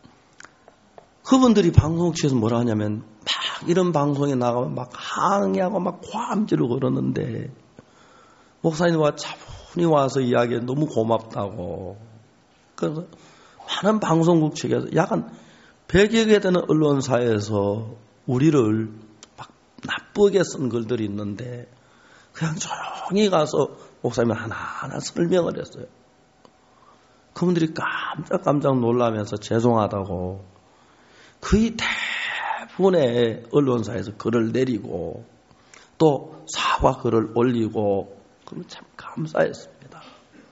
그분들이 방송국에서 뭐라 하냐면 막 이런 방송에 나가면 막 항의하고 막 화음질을 걸었는데 목사님과 차분히 와서 이야기해 너무 고맙다고. 그래서 많은 방송국 측에서 약간 100여 개 되는 언론사에서 우리를 막 나쁘게 쓴 글들이 있는데 그냥 조용히 가서 목사님이 하나하나 설명을 했어요. 그분들이 깜짝 놀라면서 죄송하다고 거의 대부분의 언론사에서 글을 내리고 또 사과 글을 올리고 그러면 참 감사했습니다.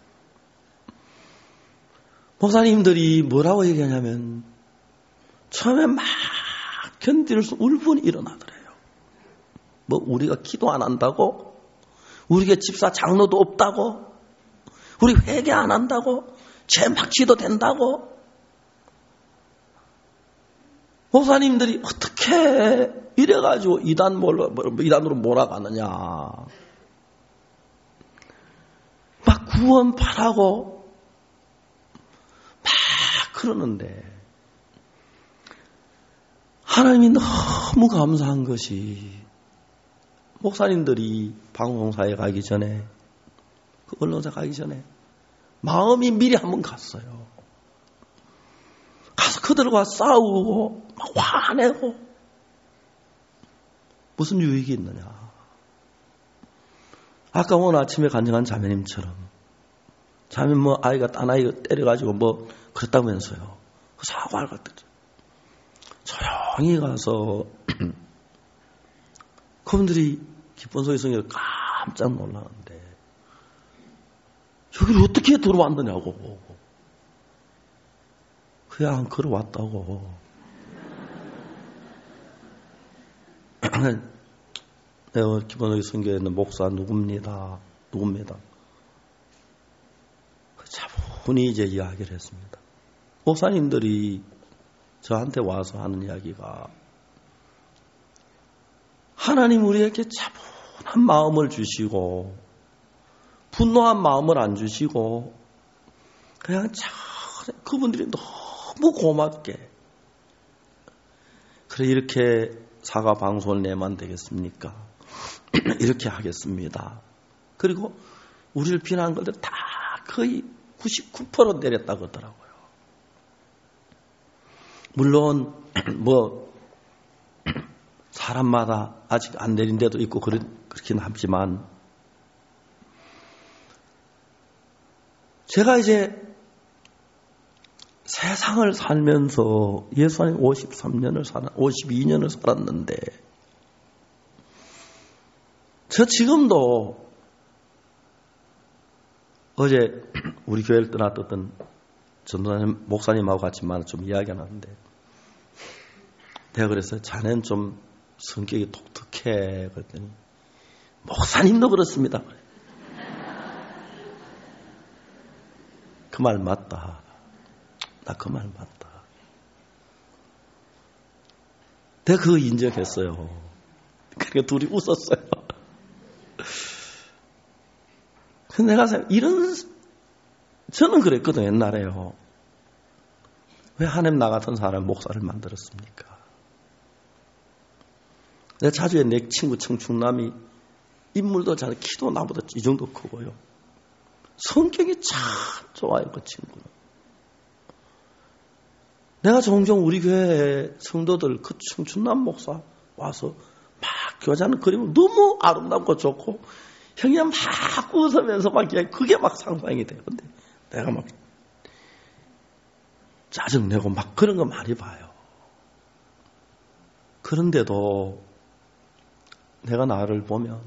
목사님들이 뭐라고 얘기하냐면 처음에 막 견딜 수 울분이 일어나더래요. 뭐 우리가 기도 안 한다고? 우리가 집사 장로도 없다고? 우리 회개 안 한다고? 죄 막 지도된다고? 목사님들이 어떻게 이래가지고 이단으로 몰아가느냐. 막 구원파라고 막 그러는데 하나님이 너무 감사한 것이 목사님들이 방송사에 가기 전에 그 언론사 가기 전에 마음이 미리 한번 갔어요. 가서 그들과 싸우고 막 화내고 무슨 유익이 있느냐. 아까 오늘 아침에 간증한 자매님처럼 자매 뭐 아이가 딴 아이가 때려가지고 뭐 그랬다면서요. 그 사과를 갖다 조용히 가서 그분들이 기쁜 소리 성경을 깜짝 놀라는데 여기를 어떻게 들어왔느냐고. 그냥 걸어왔다고. 내가 기쁜 소리 성경에 있는 목사 누굽니다. 차분히 이제 이야기를 했습니다. 목사님들이 저한테 와서 하는 이야기가 하나님 우리에게 차분한 마음을 주시고 분노한 마음을 안 주시고 그냥 그분들이 너무 고맙게 그래 이렇게 사과 방송을 내면 되겠습니까? 이렇게 하겠습니다. 그리고 우리를 비난한 것들 다 거의 99% 내렸다고 하더라고요. 물론 사람마다 아직 안 내린 데도 있고 그렇긴 하지만 제가 이제 세상을 살면서 예수 안에 52년을 살았는데 저 지금도 어제 우리 교회를 떠났던 전도사님 목사님하고 같이 좀 이야기가 나는데 내가 그랬어요. 자네는 좀 성격이 독특해. 그랬더니 목사님도 그렇습니다. 그 말 맞다. 나 그 말 맞다. 내가 그거 인정했어요. 그러니까 둘이 웃었어요. 근데 내가 저는 그랬거든 옛날에요. 왜 하나님 나 같은 사람 목사를 만들었습니까? 내가 자주에 내 친구 청춘남이 인물도 잘 키도 나보다 이 정도 크고요. 성격이 참 좋아요 그 친구는. 내가 종종 우리 교회 성도들 그 청춘남 목사 와서 막 교자는 그림을 너무 아름답고 좋고 형이 막 웃으면서 막 그게 막 상상이 돼요. 근데 내가 막 짜증내고 막 그런 거 많이 봐요. 그런데도 내가 나를 보면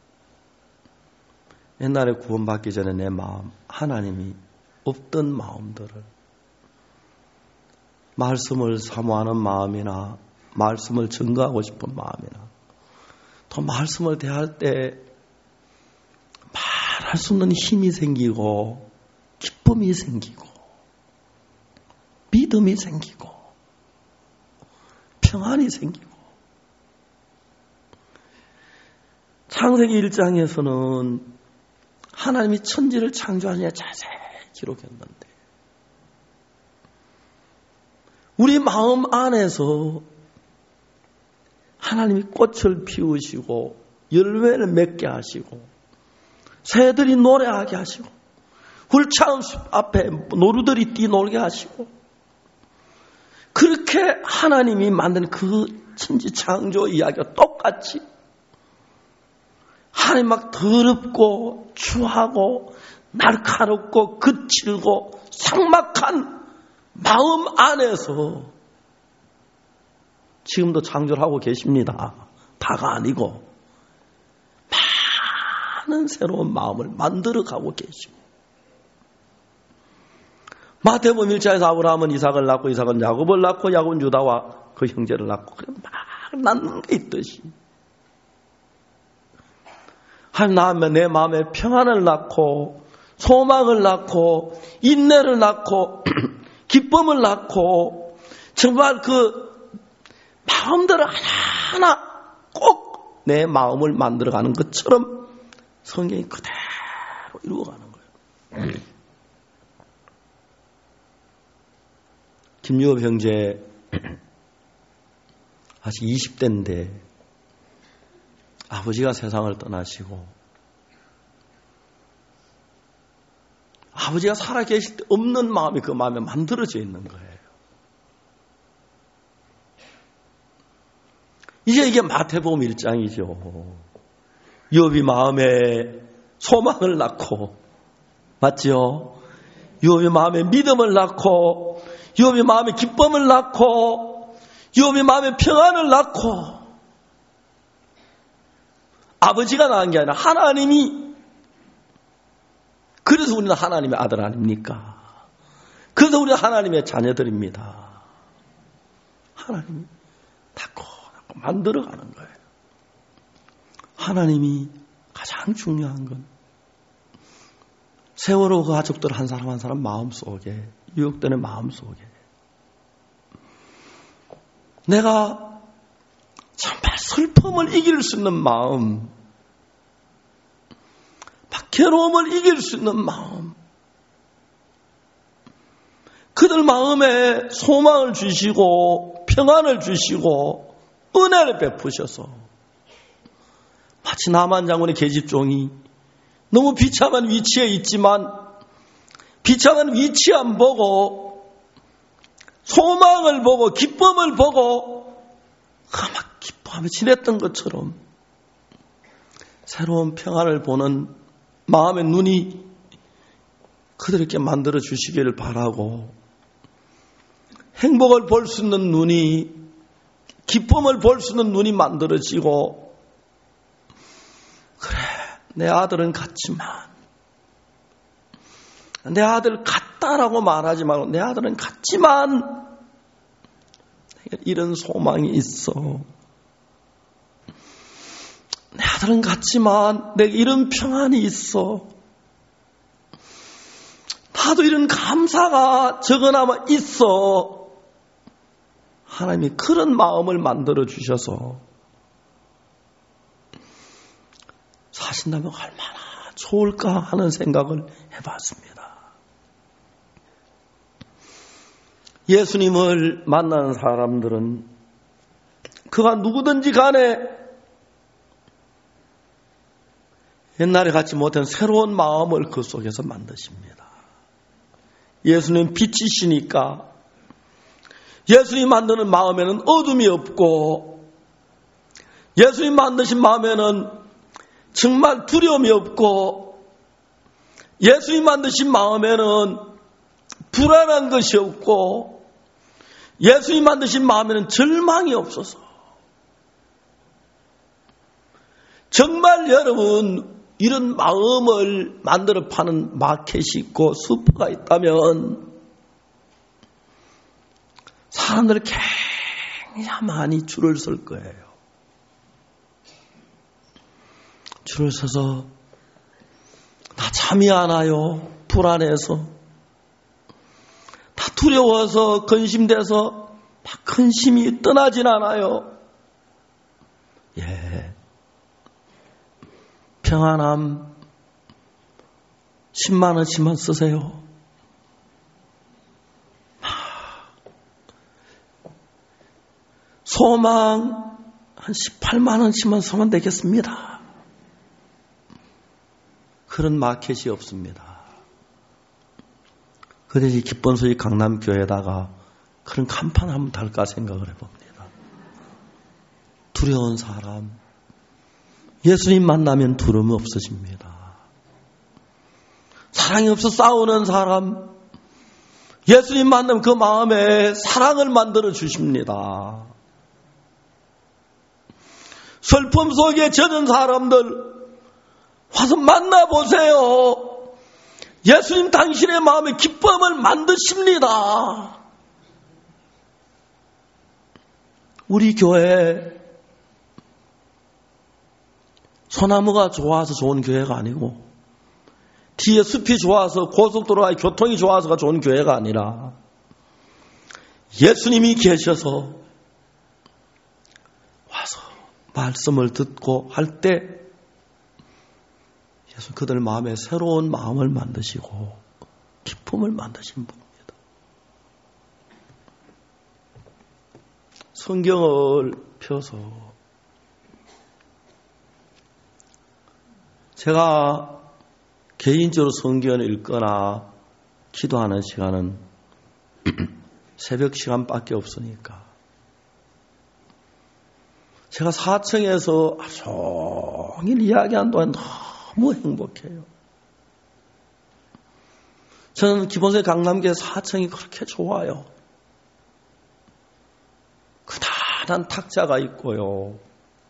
옛날에 구원받기 전에 내 마음, 하나님이 없던 마음들을 말씀을 사모하는 마음이나 말씀을 증거하고 싶은 마음이나 또 말씀을 대할 때 말할 수 없는 힘이 생기고 기쁨이 생기고 믿음이 생기고 평안이 생기고 창세기 1장에서는 하나님이 천지를 창조하느냐 자세히 기록했는데 우리 마음 안에서 하나님이 꽃을 피우시고 열매를 맺게 하시고 새들이 노래하게 하시고 훌창 숲 앞에 노루들이 뛰놀게 하시고 그렇게 하나님이 만든 그 천지 창조 이야기가 똑같이 하나님 막 더럽고 추하고 날카롭고 거칠고 삭막한 마음 안에서 지금도 창조를 하고 계십니다. 다가 아니고 많은 새로운 마음을 만들어가고 계시고 마태복음 1장에서 아브라함은 이삭을 낳고 이삭은 야곱을 낳고 야곱은 유다와 그 형제를 낳고 그래 막 낳는 게 있듯이 하나님 내 마음에 평안을 낳고 소망을 낳고 인내를 낳고 기쁨을 낳고 정말 그 마음대로 하나하나 꼭 내 마음을 만들어가는 것처럼 성경이 그대로 이루어가는 거예요. 김유업 형제 아직 20대인데 아버지가 세상을 떠나시고 아버지가 살아계실 때 없는 마음이 그 마음에 만들어져 있는 거예요. 이게 마태복음 1장이죠. 욥이 마음에 소망을 낳고 맞죠? 욥이 마음에 믿음을 낳고 욥이 마음에 기쁨을 낳고 욥이 마음에 평안을 낳고 아버지가 낳은 게 아니라 하나님이, 그래서 우리는 하나님의 아들 아닙니까? 그래서 우리는 하나님의 자녀들입니다. 하나님이 낳고 만들어가는 거예요. 하나님이 가장 중요한 건 세월호 그 가족들 한 사람 한 사람 마음속에, 유혹되는 마음속에 내가 정말 슬픔을 이길 수 있는 마음, 괴로움을 이길 수 있는 마음, 그들 마음에 소망을 주시고 평안을 주시고 은혜를 베푸셔서 마치 나만 장군의 계집종이 너무 비참한 위치에 있지만 비참한 위치 안 보고 소망을 보고 기쁨을 보고 막 기뻐하며 지냈던 것처럼 새로운 평안을 보는 마음의 눈이 그들에게 만들어 주시기를 바라고, 행복을 볼 수 있는 눈이, 기쁨을 볼 수 있는 눈이 만들어지고, 그래, 내 아들은 같지만, 내 아들 같다라고 말하지 말고 내 아들은 같지만 이런 소망이 있어. 내 아들은 같지만 내게 이런 평안이 있어. 나도 이런 감사가 적어나마 있어. 하나님이 그런 마음을 만들어 주셔서 사신다면 얼마나 좋을까 하는 생각을 해봤습니다. 예수님을 만나는 사람들은 그가 누구든지 간에 옛날에 갖지 못한 새로운 마음을 그 속에서 만드십니다. 예수님 빛이시니까 예수님 만드는 마음에는 어둠이 없고, 예수님 만드신 마음에는 정말 두려움이 없고, 예수님 만드신 마음에는 불안한 것이 없고, 예수님 만드신 마음에는 절망이 없어서, 정말 여러분 이런 마음을 만들어 파는 마켓이 있고 슈퍼가 있다면 사람들이 굉장히 많이 줄을 설 거예요. 줄을 서서 나 잠이 안 와요. 불안해서, 다 두려워서, 근심돼서 막 근심이 떠나진 않아요. 예, 평안함 10만 원치만 쓰세요. 소망 한 18만 원치만 쓰면 되겠습니다. 그런 마켓이 없습니다. 그래서 기쁜 소식 강남교회에다가 그런 간판 한번 달까 생각을 해봅니다. 두려운 사람, 예수님 만나면 두려움이 없어집니다. 사랑이 없어 싸우는 사람, 예수님 만나면 그 마음에 사랑을 만들어 주십니다. 슬픔 속에 젖은 사람들 와서 만나보세요. 예수님 당신의 마음에 기쁨을 만드십니다. 우리 교회 소나무가 좋아서 좋은 교회가 아니고, 뒤에 숲이 좋아서 고속도로와 교통이 좋아서가 좋은 교회가 아니라 예수님이 계셔서 와서 말씀을 듣고 할 때 예수 그들 마음에 새로운 마음을 만드시고 기쁨을 만드신 분입니다. 성경을 펴서 제가 개인적으로 성경을 읽거나 기도하는 시간은 새벽 시간밖에 없으니까 제가 4층에서 하루 종일 이야기하는 동안 너무 행복해요. 저는 기본적으로 강남교회 4층이 그렇게 좋아요. 그날 커다란 탁자가 있고요.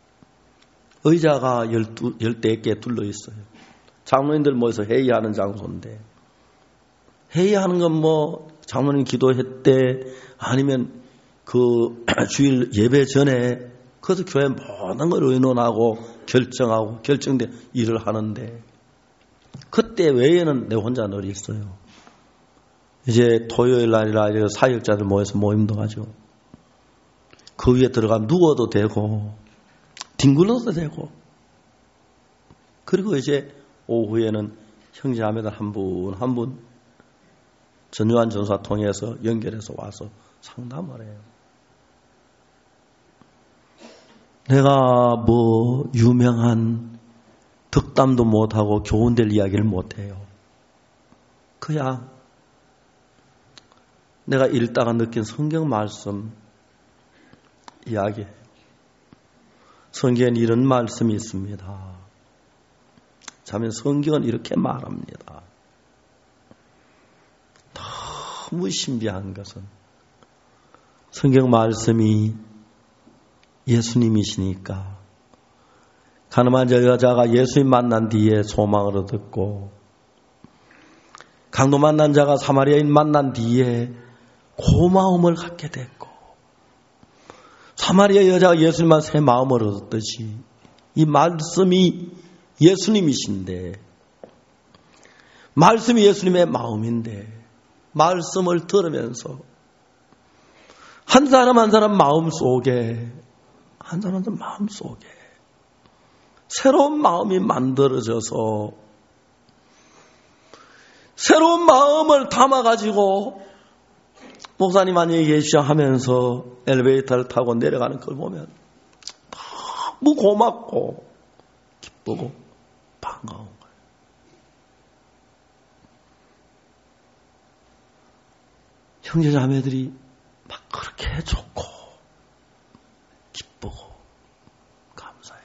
의자가 14개 둘러 있어요. 장로님들 모여서 회의하는 장소인데, 회의하는 건 뭐 장로님 기도했대, 아니면 그 주일 예배 전에 그것도 교회 모든 걸 의논하고 결정하고 결정된 일을 하는데, 그때 외에는 내 혼자 늘 있어요. 이제 토요일 날이라 사역자들 모여서 모임도 가지고 그 위에 들어가면 누워도 되고 뒹굴러도 되고, 그리고 이제 오후에는 형제자매들 한 분 한 분 전요한 전사 통해서 연결해서 와서 상담을 해요. 내가 뭐 유명한 덕담도 못하고 교훈될 이야기를 못해요. 그냥 내가 읽다가 느낀 성경 말씀 이야기해요. 성경엔 이런 말씀이 있습니다. 자면 성경은 이렇게 말합니다. 너무 신비한 것은 성경 말씀이 예수님이시니까 가늠한 여자가 예수님 만난 뒤에 소망을 얻었고, 강도 만난 자가 사마리아인 만난 뒤에 고마움을 갖게 됐고, 사마리아 여자가 예수님만 새 마음을 얻었듯이 이 말씀이 예수님이신데, 말씀이 예수님의 마음인데, 말씀을 들으면서 한 사람 한 사람 마음 속에, 한 사람 한 사람 마음 속에 새로운 마음이 만들어져서 새로운 마음을 담아가지고 목사님 안녕히 계시죠 하면서 엘리베이터를 타고 내려가는 걸 보면 너무 고맙고 기쁘고 반가운 거예요. 형제자매들이 막 그렇게 좋고 기쁘고 감사해요.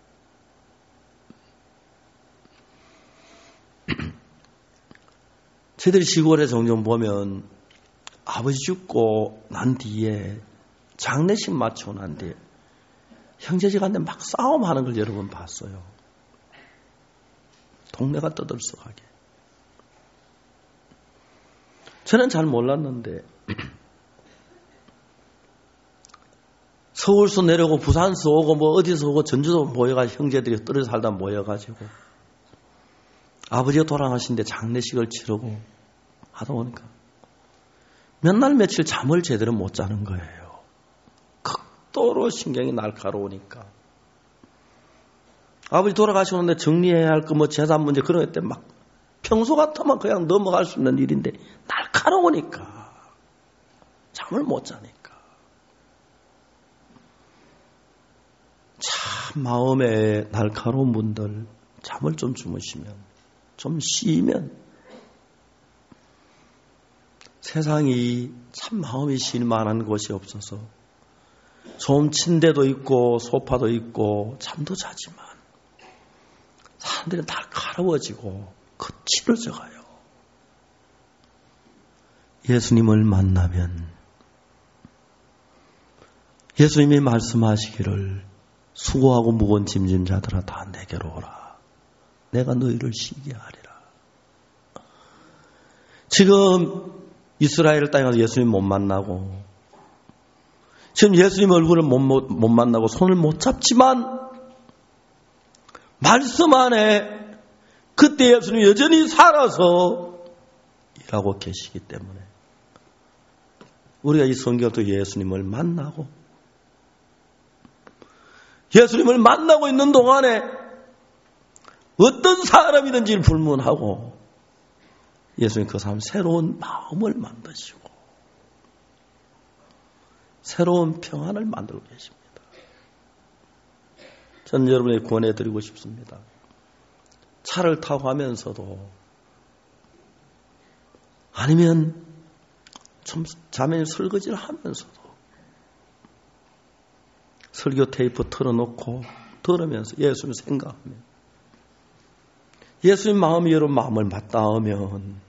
저희들이 시골에 종종 보면 아버지 죽고 난 뒤에 장례식 마치고 난 뒤에 형제지간에 막 싸움하는 걸 여러 번 봤어요. 동네가 떠들썩하게. 저는 잘 몰랐는데 서울서 내려오고 부산서 오고 뭐 어디서 오고 전주도 모여가지고 형제들이 떨어져 살다 모여가지고 아버지가 돌아가신데 장례식을 치르고 하다 보니까 몇 날 며칠 잠을 제대로 못 자는 거예요. 극도로 신경이 날카로우니까. 아버지 돌아가시는데 정리해야 할 거 뭐 재산 문제 그런 것 때문에 막 평소 같으면 그냥 넘어갈 수 있는 일인데 날카로우니까 잠을 못 자니까. 참 마음에 날카로운 분들 잠을 좀 주무시면, 좀 쉬면 세상이 참 마음이 쉴 만한 곳이 없어서 좋은 침대도 있고 소파도 있고 잠도 자지만 사람들이 날카로워지고 거칠어져 가요. 예수님을 만나면 예수님이 말씀하시기를 수고하고 무거운 짐진 자들아 다 내게로 오라. 내가 너희를 쉬게 하리라. 지금 이스라엘 땅에 가서 예수님 못 만나고, 지금 예수님 얼굴을 못 만나고 손을 못 잡지만 말씀 안에 그때 예수님 여전히 살아서 일하고 계시기 때문에 우리가 이 성경도 예수님을 만나고, 예수님을 만나고 있는 동안에 어떤 사람이든지 불문하고 예수님 그 사람 새로운 마음을 만드시고 새로운 평안을 만들고 계십니다. 저는 여러분에게 권해드리고 싶습니다. 차를 타고 가면서도 아니면 좀 자매 설거지를 하면서도 설교 테이프 틀어놓고 들으면서 예수를 생각하며 예수님 마음이 여러분 마음을 맞닿으면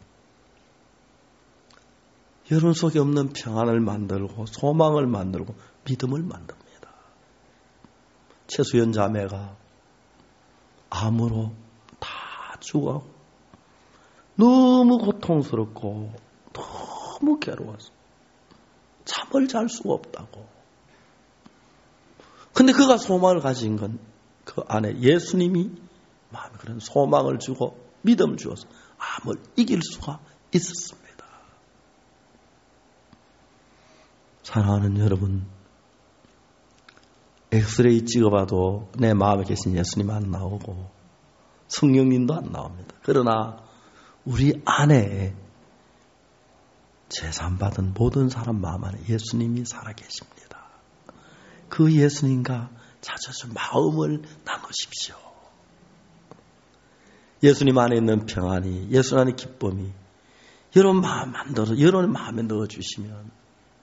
여러분 속에 없는 평안을 만들고 소망을 만들고 믿음을 만듭니다. 최수연 자매가 암으로 다 죽어 너무 고통스럽고 너무 괴로워서 잠을 잘 수가 없다고. 근데 그가 소망을 가진 건 그 안에 예수님이 마음에 그런 소망을 주고 믿음을 주어서 암을 이길 수가 있었습니다. 사랑하는 여러분, 엑스레이 찍어봐도 내 마음에 계신 예수님 안 나오고 성령님도 안 나옵니다. 그러나 우리 안에 제산받은 모든 사람 마음 안에 예수님이 살아계십니다. 그 예수님과 자주 마음을 나누십시오. 예수님 안에 있는 평안이, 예수님 안에 기쁨이 여러분 마음에 넣어주시면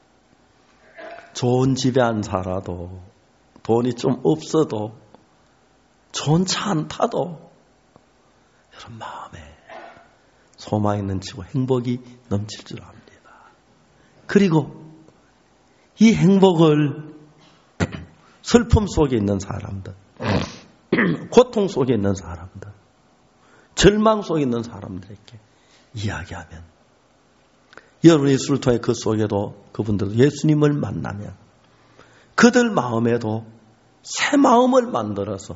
좋은 집에 안 살아도, 돈이 좀 없어도, 좋은 차 안 타도 여러분 마음에 소망이 넘치고 행복이 넘칠 줄 압니다. 그리고 이 행복을 슬픔 속에 있는 사람들, 고통 속에 있는 사람들, 절망 속에 있는 사람들에게 이야기하면 여러분 예수를 통해 그 속에도 그분들도 예수님을 만나면 그들 마음에도 새 마음을 만들어서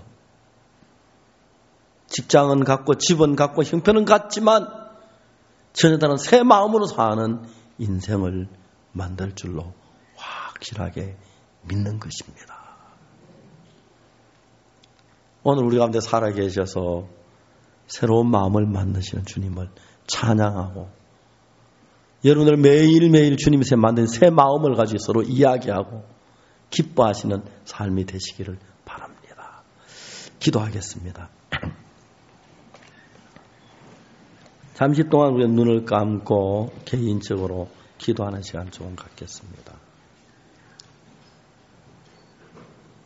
직장은 같고 집은 같고 형편은 같지만 전혀 다른 새 마음으로 사는 인생을 만들 줄로 확실하게 믿는 것입니다. 오늘 우리 가운데 살아계셔서 새로운 마음을 만드시는 주님을 찬양하고 여러분들 매일매일 주님이 만든 새 마음을 가지고 서로 이야기하고 기뻐하시는 삶이 되시기를 바랍니다. 기도하겠습니다. 잠시 동안 우리가 눈을 감고 개인적으로 기도하는 시간 좀 갖겠습니다.